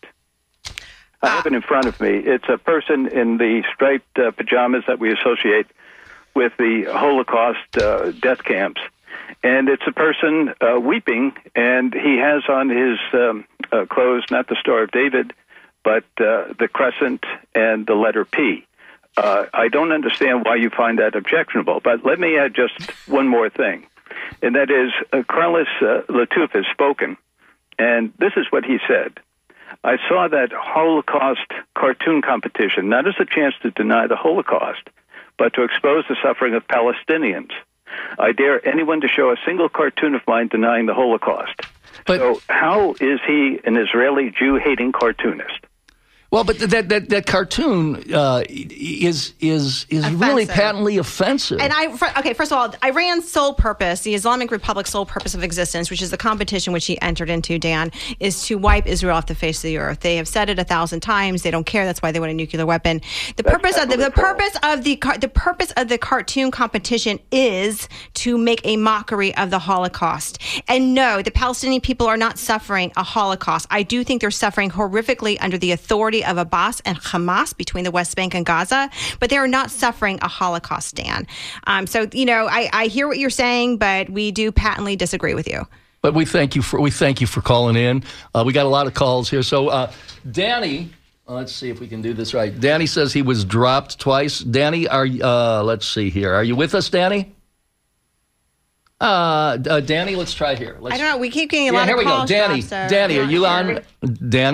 I have it in front of me. It's a person in the striped uh, pajamas that we associate with the Holocaust uh, death camps. And it's a person uh, weeping, and he has on his um, uh, clothes not the Star of David, but uh, the crescent and the letter P. Uh, I don't understand why you find that objectionable, but let me add just one more thing, and that is uh, Carlos uh, Latouf has spoken, and this is what he said. I saw that Holocaust cartoon competition not as a chance to deny the Holocaust, but to expose the suffering of Palestinians. I dare anyone to show a single cartoon of mine denying the Holocaust. But- so how is he an Israeli Jew-hating cartoonist? Well, but that that that cartoon uh, is is is really Offensive. patently offensive. And I, for, okay, first of all, Iran's sole purpose, the Islamic Republic's sole purpose of existence, which is the competition which he entered into, Dan, is to wipe Israel off the face of the earth. They have said it a thousand times. They don't care. That's why they want a nuclear weapon. The That's purpose of the, the definitely false. purpose of the car- the purpose of the cartoon competition is to make a mockery of the Holocaust. And no, the Palestinian people are not suffering a Holocaust. I do think they're suffering horrifically under the authority of Abbas and Hamas between the West Bank and Gaza, but they are not suffering a Holocaust, Dan. Um, so, you know, I, I hear what you're saying, but we do patently disagree with you. But we thank you for we thank you for calling in. Uh, we got a lot of calls here. So, uh, Danny, uh, let's see if we can do this right. Danny says he was dropped twice. Danny, are you- uh, let's see here. Are you with us, Danny? Uh, uh, Danny, let's try here. Let's, I don't know. We keep getting a Yeah, lot here of we go. calls. Danny, dropped, so Danny, are I'm you not on? sure. Danny?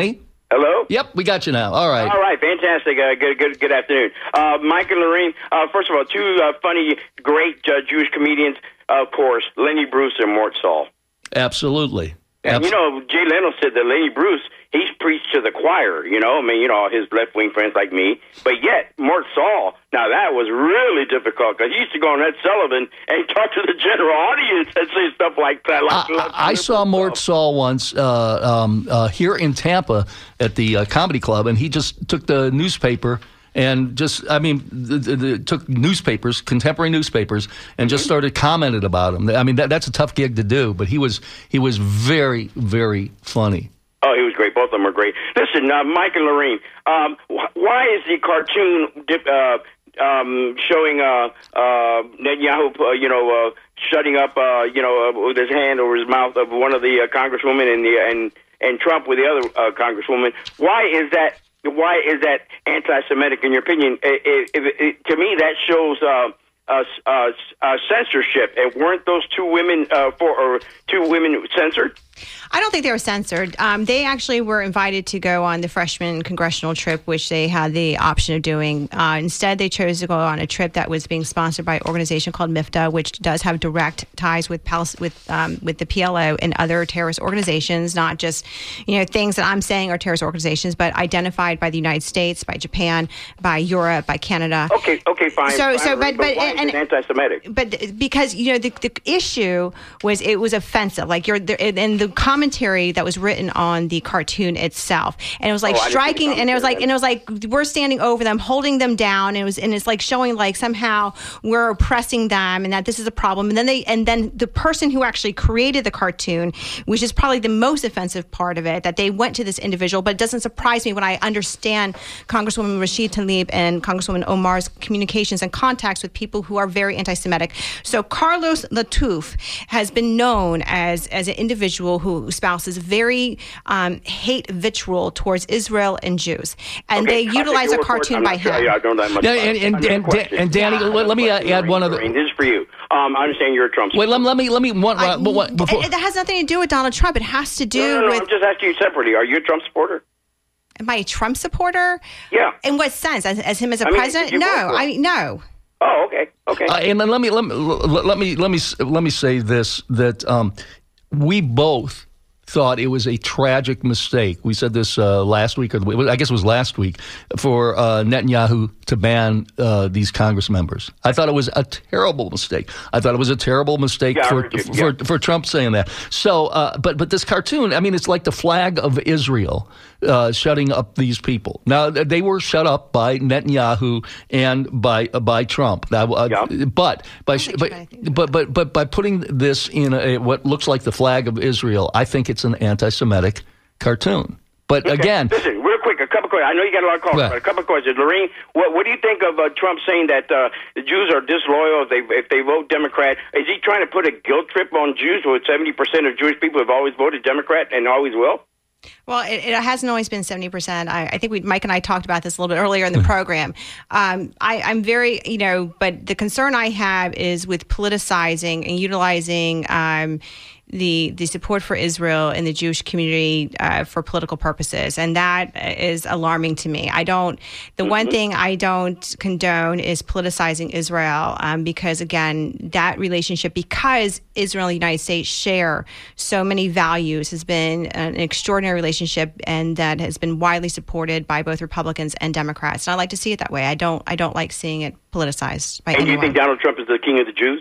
Hello? Yep, we got you now. All right. All right, fantastic. Uh, good, good, good afternoon. Uh, Mike and Lorraine, uh, first of all, two uh, funny, great uh, Jewish comedians, uh, of course, Lenny Bruce and Mort Saul. Absolutely. And, you know, Jay Leno said that Lenny Bruce, he's preached to the choir, you know, I mean, you know, his left-wing friends like me. But yet, Mort Saul, now that was really difficult because he used to go on Ed Sullivan and talk to the general audience and say stuff like that. Like, I, like I saw Mort stuff. Saul once uh, um, uh, here in Tampa at the uh, Comedy Club, and he just took the newspaper and just, I mean, the, the, the, took newspapers, contemporary newspapers, and just started commenting about them. I mean, that, that's a tough gig to do, but he was he was very, very funny. Oh, he was great. Both of them were great. Listen, uh, Mike and Lorraine, um, wh- why is the cartoon dip, uh, um, showing uh, uh, Netanyahu, uh, you know, uh, shutting up, uh, you know, uh, with his hand over his mouth of one of the uh, congresswomen and the and and Trump with the other uh, congresswoman? Why is that? Why is that anti-Semitic in your opinion? It, it, it, it, to me, that shows uh, uh, uh, uh, censorship. And weren't those two women uh, for or two women censored? I don't think they were censored. Um, they actually were invited to go on the freshman congressional trip, which they had the option of doing. Uh, instead, they chose to go on a trip that was being sponsored by an organization called MIFTA, which does have direct ties with Pal- with um, with the P L O and other terrorist organizations, not just you know things that I'm saying are terrorist organizations, but identified by the United States, by Japan, by Europe, by Canada. Okay, okay, fine. So, fine, so, but, but, but why and, is it anti-Semitic? But because you know the the issue was it was offensive. Like you're there, and the commentary that was written on the cartoon itself, and it was like Oh, I didn't see the striking, and it was like, commentary. and it was like we're standing over them, holding them down, and it was, and it's like showing like somehow we're oppressing them, and that this is a problem. And then they, and then the person who actually created the cartoon, which is probably the most offensive part of it, that they went to this individual. But it doesn't surprise me when I understand Congresswoman Rashid Tlaib and Congresswoman Omar's communications and contacts with people who are very anti-Semitic. So Carlos Latouf has been known as as an individual who espouses very um, hate vitriol towards Israel and Jews, and Okay, they I'll utilize take a your word for it. cartoon I'm by not sure. him. Yeah, I don't know that much Yeah, about and, it. and, Another and, question. and Danny, let, let me uh, add one other. Lorraine, this is for you. Um, I understand you're a Trump Wait, let, let me let me one, I- uh, one before. it, it has nothing to do with Donald Trump. It has to do No, no, no, with I'm just asking you separately. Are you a Trump supporter? am I a Trump supporter? Yeah. In what sense? As, as him as a I mean, president? did you vote No, for him? I no. Oh, okay, okay. Uh, and then let me let me let me let me let me say this, that um, we both thought it was a tragic mistake. We said this uh, last week, or the, I guess it was last week, for uh, Netanyahu to ban uh, these Congress members. I thought it was a terrible mistake. I thought it was a terrible mistake Yeah, I for heard you. for, Yeah. for Trump saying that. So, uh, but but this cartoon, I mean, it's like the flag of Israel uh, shutting up these people. Now they were shut up by Netanyahu and by uh, by Trump. Now, uh, Yeah. But by think but, you're right. but but but by putting this in a, what looks like the flag of Israel, I think it's an anti-Semitic cartoon. But Okay. again, Listen, real quick, a couple of questions. I know you got a lot of calls, Yeah. but a couple of questions. Lorraine, what, what do you think of uh, Trump saying that uh, the Jews are disloyal if they if they vote Democrat? Is he trying to put a guilt trip on Jews, where seventy percent of Jewish people have always voted Democrat and always will? Well, it, it hasn't always been seventy percent. I, I think we, Mike and I talked about this a little bit earlier in the program. Um, I, I'm very, you know, but the concern I have is with politicizing and utilizing um, the the support for Israel in the Jewish community uh, for political purposes, and that is alarming to me. I don't. The Mm-hmm. one thing I don't condone is politicizing Israel, um, because again, that relationship, because Israel and the United States share so many values, has been an extraordinary relationship, and that has been widely supported by both Republicans and Democrats. And I like to see it that way. I don't. I don't like seeing it politicized by And do you anyone. think Donald Trump is the king of the Jews?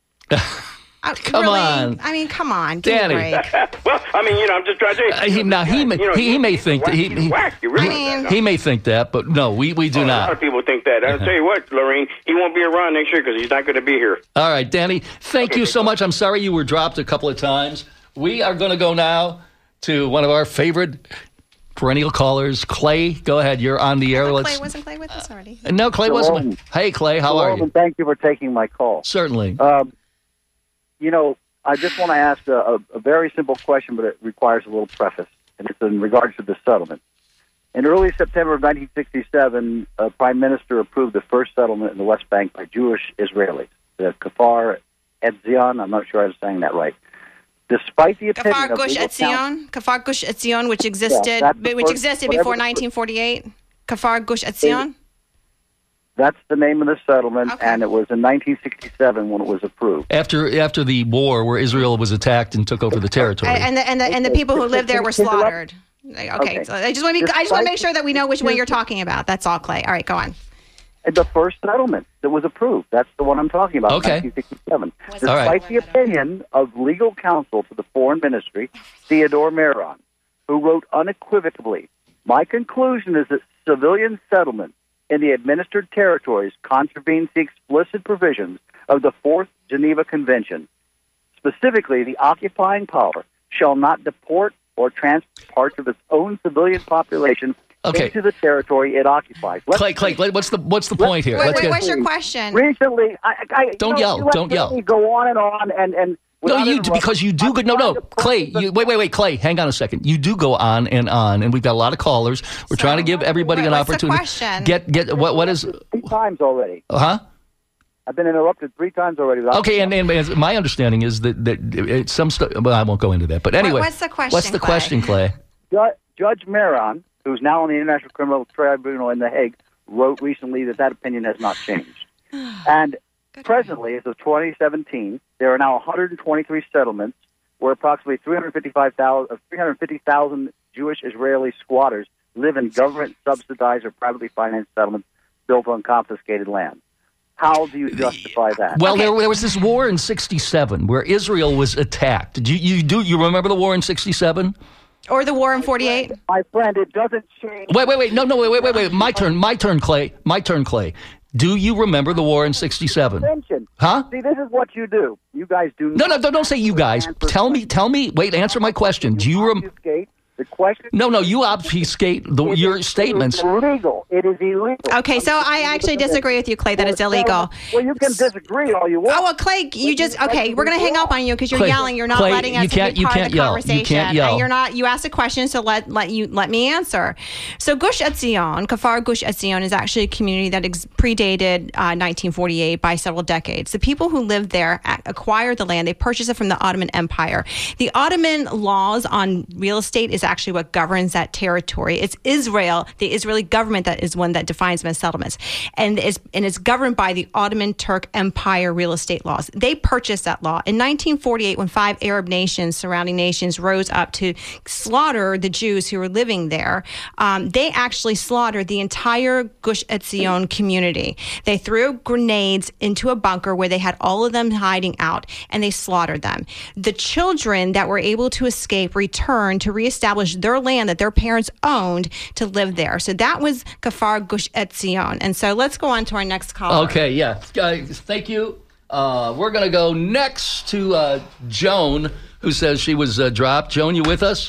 Uh, Come really? on. I mean, come on, give me a Danny. break. Well, I mean, you know, I'm just trying to say. uh, he, now he may you know, he, he may he's think that whack, he he's he, whack. You realize I mean- that, no? he may think that, but no, we, we do Oh, A lot not. of people think that. I'll tell you what, Lorraine, he won't be around next year because he's not going to be here. All right, Danny, thank Okay, you so cool. much. I'm sorry you were dropped a couple of times. We are going to go now to one of our favorite perennial callers, Clay. Go ahead, you're on the air. Clay Let's. wasn't Clay with us already. No, Clay Shalom. wasn't. Hey, Clay, how are Shalom, you? and thank you for taking my call. Certainly. Um, you know, I just want to ask a, a, a very simple question, but it requires a little preface, and it's in regards to the settlement. In early September of nineteen sixty-seven, a prime minister approved the first settlement in the West Bank by Jewish Israelis, the Kfar Etzion. I'm not sure I'm saying that right. despite the opinion Kfar of Gush legal counsel. Etzion, Kfar Gush Etzion, which existed, that's the which first- existed whatever before the- nineteen forty-eight. Kfar Gush Etzion. That's the name of the settlement, Okay. and it was in nineteen sixty-seven when it was approved. After after the war where Israel was attacked and took over the territory. And the and the and the people who lived there were slaughtered. Okay, Okay. so I just want to be, I just want to make sure that we know which one you're talking about. That's all, Clay. All right, go on. And the first settlement that was approved. That's the one I'm talking about, Okay. nineteen sixty-seven. Was All right. Despite the opinion of legal counsel to the Foreign Ministry, Theodore Meron, who wrote unequivocally, my conclusion is that civilian settlement in the administered territories contravenes the explicit provisions of the Fourth Geneva Convention. Specifically, the occupying power shall not deport or transfer parts of its own civilian population Okay. into the territory it occupies. Let's Clay, Clay, Clay, what's the what's the point here? Wait, Let's wait, get- what's your question? Recently, I, I Don't you know, yell, you let don't yell. me Go on and on, and and No, without you interrupting. because you do I'm good. No, trying no, to Clay. press You, the- wait, wait, wait, Clay. Hang on a second. You do go on and on, and we've got a lot of callers. We're trying to give everybody what- an what's the opportunity. question? Get get what what is? three times already. Huh? I've been interrupted three times already. without- Okay, and, and as my understanding is that that it's some stuff. Well, I won't go into that. But anyway, what's the question, What's the Clay? question, Clay? Ju- Judge Meron, who's now on the International Criminal Tribunal in The Hague, wrote recently that that opinion has not changed. And presently, as of twenty seventeen, there are now one hundred twenty-three settlements where approximately three hundred fifty-five thousand, uh, three hundred fifty thousand Jewish Israeli squatters live in government-subsidized or privately financed settlements built on confiscated land. How do you justify that? Well, Okay. there, there was this war in sixty-seven where Israel was attacked. Did you you do you remember the war in sixty-seven? Or the war in forty-eight? My friend, it doesn't change. Wait, wait, wait. No, no, wait, wait, wait, wait. My turn. My turn, Clay. My turn, Clay. Do you remember the war in sixty-seven? Attention. Huh? See, this is what you do. You guys do No, no, no, don't say you guys. Tell me, tell me. Wait, answer my question. Do you rem? obfuscate the question. No, no, you obfuscate the, It your is statements. illegal. It is illegal. Okay, so I actually disagree with you, Clay, that it's illegal. Well, you can disagree all you want. Oh, well, Clay, you just, okay, we're going to hang up on you because you're Clay, yelling. You're not Clay, letting you us can't- be you part can't of the yell. You conversation. can't yell. And you're not, you asked a question, so let, let you, let me answer. So Gush Etzion, Kfar Gush Etzion is actually a community that ex- predated uh, nineteen forty-eight by several decades. The people who lived there a- acquired the land. They purchased it from the Ottoman Empire. The Ottoman laws on real estate is actually what governs that territory. It's Israel, the Israeli government, that is one that defines them as settlements, and is and it's governed by the Ottoman Turk Empire real estate laws. They purchased that law in nineteen forty-eight when five Arab nations, surrounding nations, rose up to slaughter the Jews who were living there. Um, they actually slaughtered the entire Gush Etzion community. They threw grenades into a bunker where they had all of them hiding out, and they slaughtered them. The children that were able to escape returned to reestablish their land that their parents owned to live there. So that was Kfar Gush Etzion. And so let's go on to our next caller. Okay, yeah. Uh, thank you. Uh, we're going to go next to uh, Joan, who says she was uh, dropped. Joan, you with us?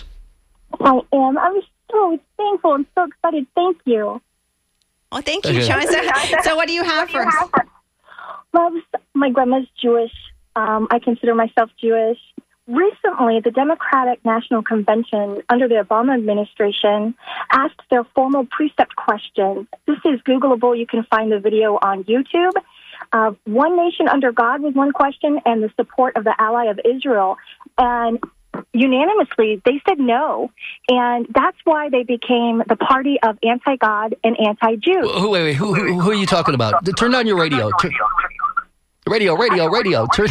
I am. I was so thankful and so excited. Thank you. Well, thank you, Okay. Joan. So, so what do you have for us? Well, my grandma's Jewish. Um, I consider myself Jewish. Recently, the Democratic National Convention under the Obama administration asked their formal precept questions. This is Googleable. You can find the video on YouTube. Uh, one nation under God was one question, and the support of the ally of Israel. And unanimously, they said no. And that's why they became the party of anti-God and anti-Jew. Who, wait, wait, who, who, who are you talking about? Turn down your radio. Turn, radio, radio, radio. Turn,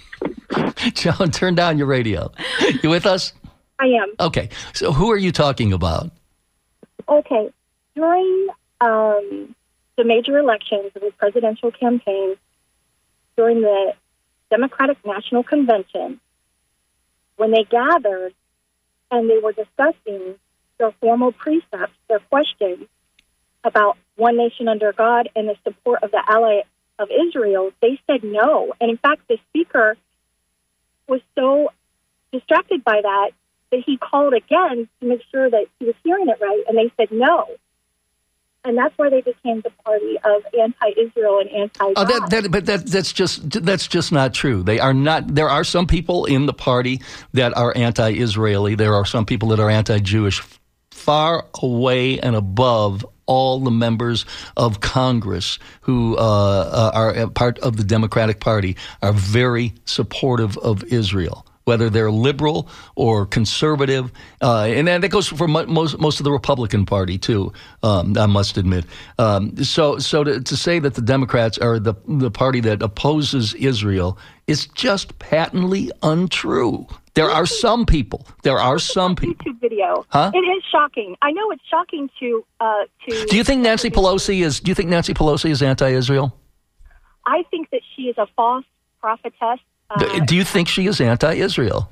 Joan, turn down your radio. You with us? I am. Okay. So who are you talking about? Okay. During um, the major elections of the presidential campaign, during the Democratic National Convention, when they gathered and they were discussing their formal precepts, their questions about one nation under God and the support of the ally of Israel, they said no. And in fact, the speaker was so distracted by that that he called again to make sure that he was hearing it right, and they said no. And that's why they became the party of anti-Israel and anti-God. Oh, that, that, but that, that's just that's just not true. They are not. There are some people in the party that are anti-Israeli. There are some people that are anti-Jewish. Far away and above all the members of Congress who uh, are a part of the Democratic Party are very supportive of Israel. whether they're liberal or conservative, uh, and, and that goes for mo- most most of the Republican Party too. Um, I must admit. Um, so so to, to say that the Democrats are the the party that opposes Israel is just patently untrue. There are some people. There are some people. YouTube video. Huh? It is shocking. I know it's shocking to uh, to. Do you think Nancy Pelosi is? Do you think Nancy Pelosi is anti-Israel? I think that she is a false prophetess. Uh, Do you think she is anti-Israel?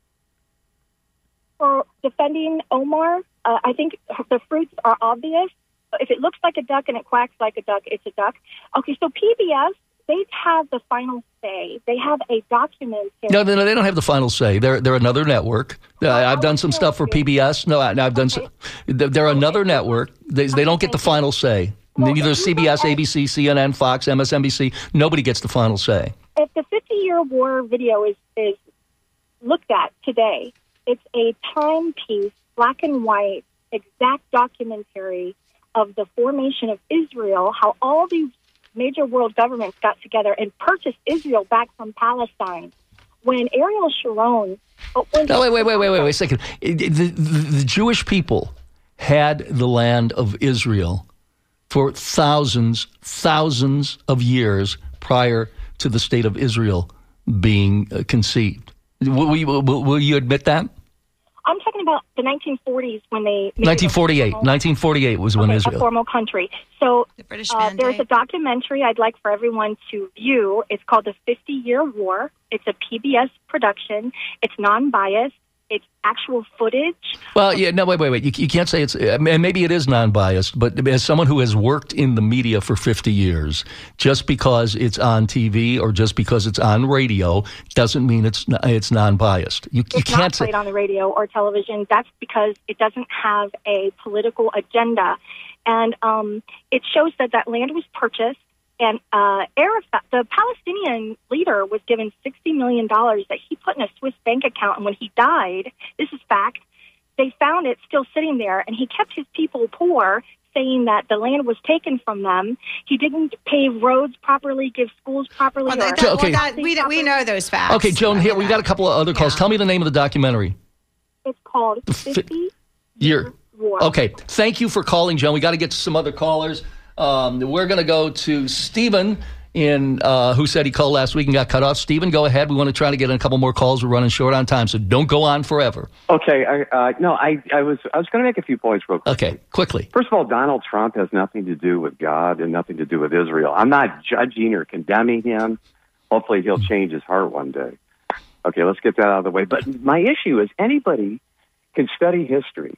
For defending Omar, uh, I think the fruits are obvious. If it looks like a duck and it quacks like a duck, it's a duck. Okay, so P B S, they have the final say. They have a document. No, no, no, they don't have the final say. They're they're another network. Uh, I've done some stuff for P B S. No, I, I've done. Okay. Some, they're another network. They they don't get the final say. Well, Neither C B S, A B C, C N N, Fox, M S N B C. Nobody gets the final say. If the fifty-year war video is, is looked at today, it's a timepiece, black and white, exact documentary of the formation of Israel, how all these major world governments got together and purchased Israel back from Palestine. When Ariel Sharon... Oh, when no, wait, wait, wait, wait, wait, wait a second. The, the, the Jewish people had the land of Israel for thousands, thousands of years prior to the state of Israel being uh, conceived. Will, will, will, will you admit that? I'm talking about the nineteen forties when they... nineteen forty-eight. nineteen forty-eight was when okay, Israel... a formal country. So The British uh, Mandate. there's a documentary I'd like for everyone to view. It's called The fifty-Year War. It's a P B S production. It's non-biased. It's actual footage. Well, yeah, no, wait, wait, wait. You, you can't say it's, and maybe it is non-biased, but as someone who has worked in the media for fifty years, just because it's on T V or just because it's on radio doesn't mean it's it's non-biased. You, you It's can't not say. played on the radio or television. That's because it doesn't have a political agenda. And um, it shows that that land was purchased. And uh, Arafat, the Palestinian leader, was given sixty million dollars that he put in a Swiss bank account. And when he died, this is fact, they found it still sitting there. And he kept his people poor, saying that the land was taken from them. He didn't pave roads properly, give schools properly. Well, or that, well, Okay. that, we, we know those facts. Okay, Joan, here, we got a couple of other calls. Yeah. Tell me the name of the documentary. It's called fi- fifty Year. War. Okay, thank you for calling, Joan. We got to get to some other callers. Um, we're going to go to Stephen, in uh, who said he called last week and got cut off. Stephen, go ahead. We want to try to get in a couple more calls. We're running short on time, so don't go on forever. Okay, I, uh, no, I, I was, I was going to make a few points real quick. Okay, quickly. First of all, Donald Trump has nothing to do with God and nothing to do with Israel. I'm not judging or condemning him. Hopefully, he'll change his heart one day. Okay, let's get that out of the way. But my issue is anybody can study history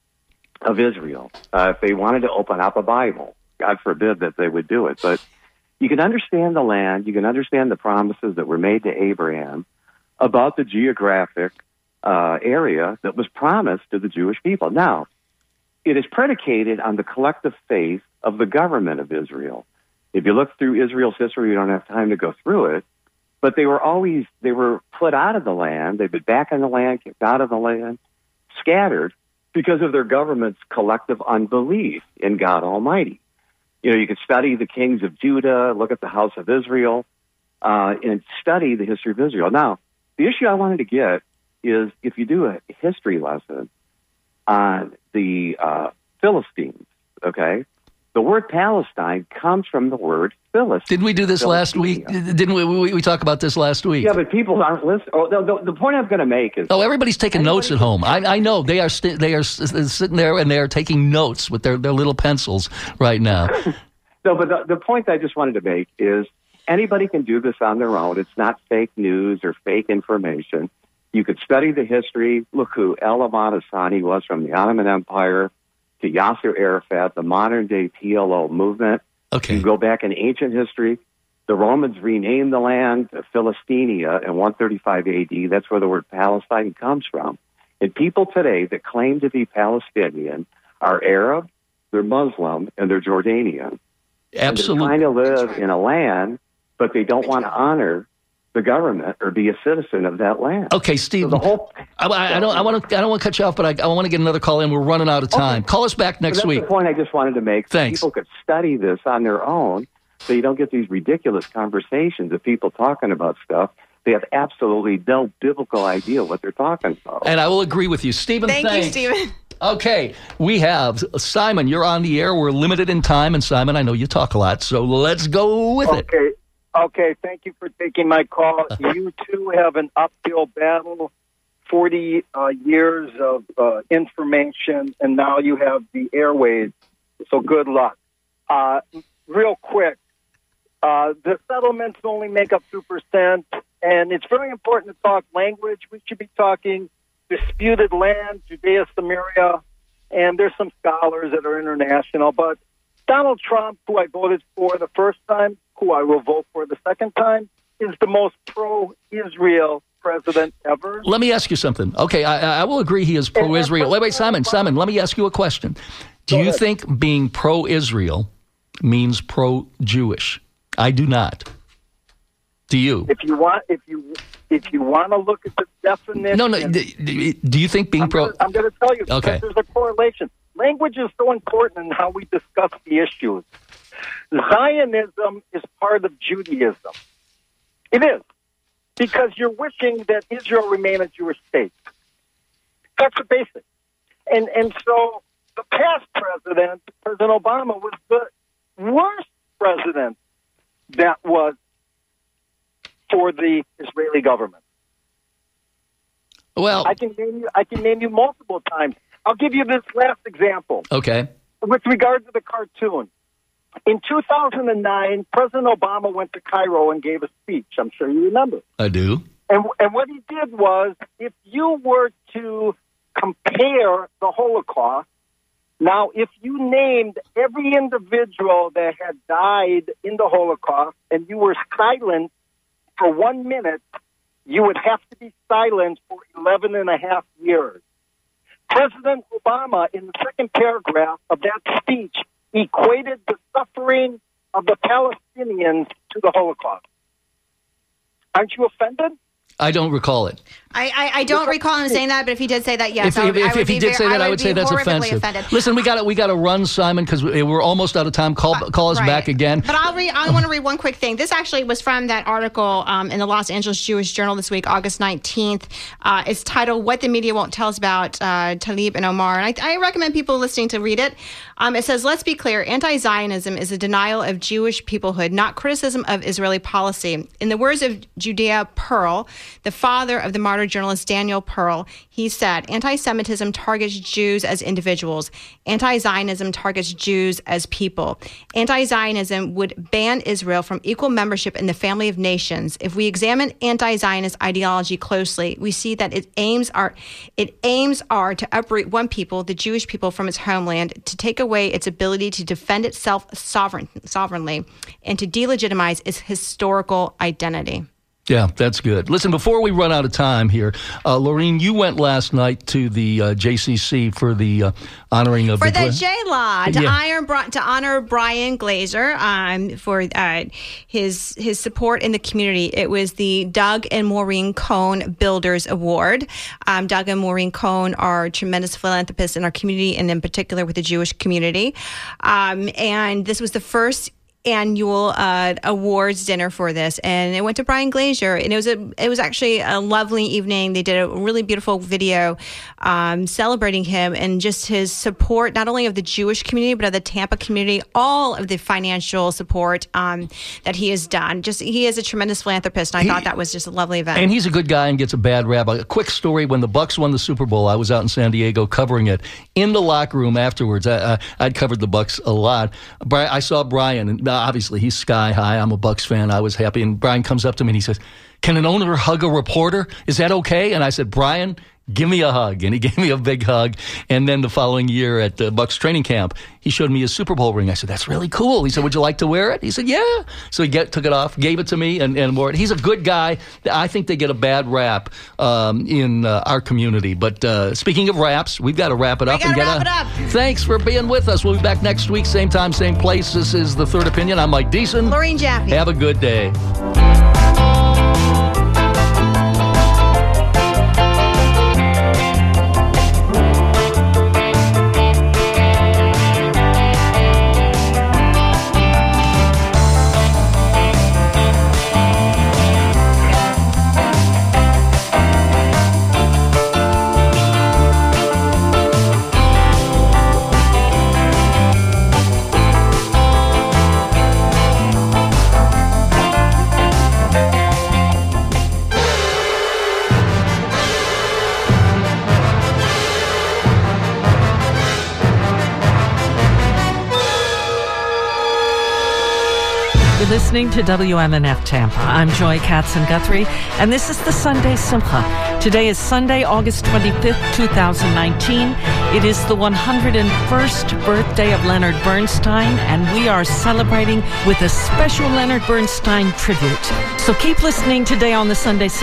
of Israel uh, if they wanted to open up a Bible. God forbid that they would do it, but you can understand the land, you can understand the promises that were made to Abraham about the geographic uh, area that was promised to the Jewish people. Now, it is predicated on the collective faith of the government of Israel. If you look through Israel's history, we don't have time to go through it, but they were always, they were put out of the land, they've been back in the land, kicked out of the land, scattered because of their government's collective unbelief in God Almighty. You know, you could study the kings of Judah, look at the house of Israel, uh, and study the history of Israel. Now, the issue I wanted to get is if you do a history lesson on the uh, Philistines, okay, the word Palestine comes from the word Philistine. Didn't we do this last week? Didn't we, we? We talk about this last week. Yeah, but people aren't listening. Oh, the, the, the point I'm going to make is... Oh, everybody's taking notes at home. I, I know. They are st- They are s- sitting there and they are taking notes with their, their little pencils right now. No, but the, the point I just wanted to make is anybody can do this on their own. It's not fake news or fake information. You could study the history. Look who El Ahmad Hassani was from the Ottoman Empire to Yasser Arafat, the modern-day P L O movement. Okay. You go back in ancient history, the Romans renamed the land Philistinia in one thirty-five A D. That's where the word Palestine comes from. And people today that claim to be Palestinian are Arab, they're Muslim, and they're Jordanian. Absolutely. And they're trying to live in a land, but they don't want to honor the government or be a citizen of that land. Okay, Steve. So the whole, I, I don't. I want to. I don't want to cut you off, but I, I want to get another call in. We're running out of time. Okay. Call us back next that's week. the point I just wanted to make. Thanks. People could study this on their own, so you don't get these ridiculous conversations of people talking about stuff They have absolutely no biblical idea what they're talking about. And I will agree with you. Stephen, Thank thanks. you, Stephen. Okay, we have Simon. You're on the air. We're limited in time. And Simon, I know you talk a lot, so let's go with it. Okay. Okay, thank you for taking my call. You two have an uphill battle, forty uh, years of uh, information, and now you have the airways. So good luck. Uh, real quick, uh, the settlements only make up two percent, and it's very important to talk language. We should be talking disputed land, Judea, Samaria, and there's some scholars that are international. But Donald Trump, who I voted for the first time, who I will vote for the second time, is the most pro-Israel president ever. Let me ask you something. Okay, I, I will agree he is pro-Israel. Wait, wait, Simon, Simon, let me ask you a question. Do you think being pro-Israel means pro-Jewish? I do not. Do you? If you want, if you if you want to look at the definition, no, no. Do you think being I'm pro? Gonna, I'm going to tell you. Okay. There's a correlation. Language is so important in how we discuss the issues. Zionism is part of Judaism. It is. Because you're wishing that Israel remain a Jewish state. That's the basic. And and so the past president, President Obama, was the worst president that was for the Israeli government. Well, I can name you I can name you multiple times. I'll give you this last example. Okay. With regard to the cartoon. In two thousand nine, President Obama went to Cairo and gave a speech. I'm sure you remember. I do. And, and what he did was, if you were to compare the Holocaust, now if you named every individual that had died in the Holocaust and you were silent for one minute, you would have to be silent for eleven and a half years. President Obama, in the second paragraph of that speech, equated the suffering of the Palestinians to the Holocaust. Aren't you offended? I don't recall it. I, I, I don't recall him saying that, but if he did say that, yes. If, I would, if, I would if he be did very, say that, I would, would say that's offensive. Offended. Listen, we got we got to run, Simon, because we're almost out of time. Call call us Right. back again. But I'll read. I want to read one quick thing. This actually was from that article um, in the Los Angeles Jewish Journal this week, August nineteenth. Uh, it's titled "What the Media Won't Tell Us About uh, Tlaib and Omar," and I, I recommend people listening to read it. Um, it says, "Let's be clear: anti-Zionism is a denial of Jewish peoplehood, not criticism of Israeli policy." In the words of Judea Pearl, the father of the martyred journalist Daniel Pearl, he said, "Anti-Semitism targets Jews as individuals. Anti-Zionism targets Jews as people. Anti-Zionism would ban Israel from equal membership in the family of nations. If we examine anti-Zionist ideology closely, we see that it aims are it aims are to uproot one people, the Jewish people, from its homeland, to take away its ability to defend itself sovereign, sovereignly, and to delegitimize its historical identity." Yeah, that's good. Listen, before we run out of time here, uh, Laureen, you went last night to the uh, J C C for the uh, honoring of for the, the J-Law to Yeah. honor to honor Brian Glazer um, for uh, his his support in the community. It was the Doug and Maureen Cohn Builders Award. Um, Doug and Maureen Cohn are tremendous philanthropists in our community, and in particular with the Jewish community. Um, and this was the first annual uh, awards dinner for this, and it went to Brian Glazer, and it was a it was actually a lovely evening. They did a really beautiful video um, celebrating him and just his support, not only of the Jewish community but of the Tampa community, all of the financial support um, that he has done. Just he is a tremendous philanthropist, and I He- thought that was just a lovely event. And he's a good guy and gets a bad rap. A quick story: when the Bucks won the Super Bowl, I was out in San Diego covering it. In the locker room afterwards, I, I, I'd covered the Bucks a lot. Bri- I saw Brian, and obviously he's sky high. I'm a Bucks fan. I was happy. And Brian comes up to me and he says, "Can an owner hug a reporter? Is that okay?" And I said, "Brian, give me a hug." And he gave me a big hug. And then the following year at the Bucks training camp, he showed me his Super Bowl ring. I said, "That's really cool." He said, "Would you like to wear it?" He said, "Yeah." So he get, took it off, gave it to me, and, and wore it. He's a good guy. I think they get a bad rap um, in uh, our community. But uh, speaking of raps, we've got to wrap it up. gotta and get wrap a, it up. Thanks for being with us. We'll be back next week, same time, same place. This is The Third Opinion. I'm Mike Deason. Laureen Jaffe. Have a good day. listening to W M N F Tampa. I'm Joy Katz-Guthrie, and this is the Sunday Simcha. Today is Sunday, August twenty-fifth, twenty nineteen. It is the one hundred first birthday of Leonard Bernstein, and we are celebrating with a special Leonard Bernstein tribute. So keep listening today on the Sunday Simcha.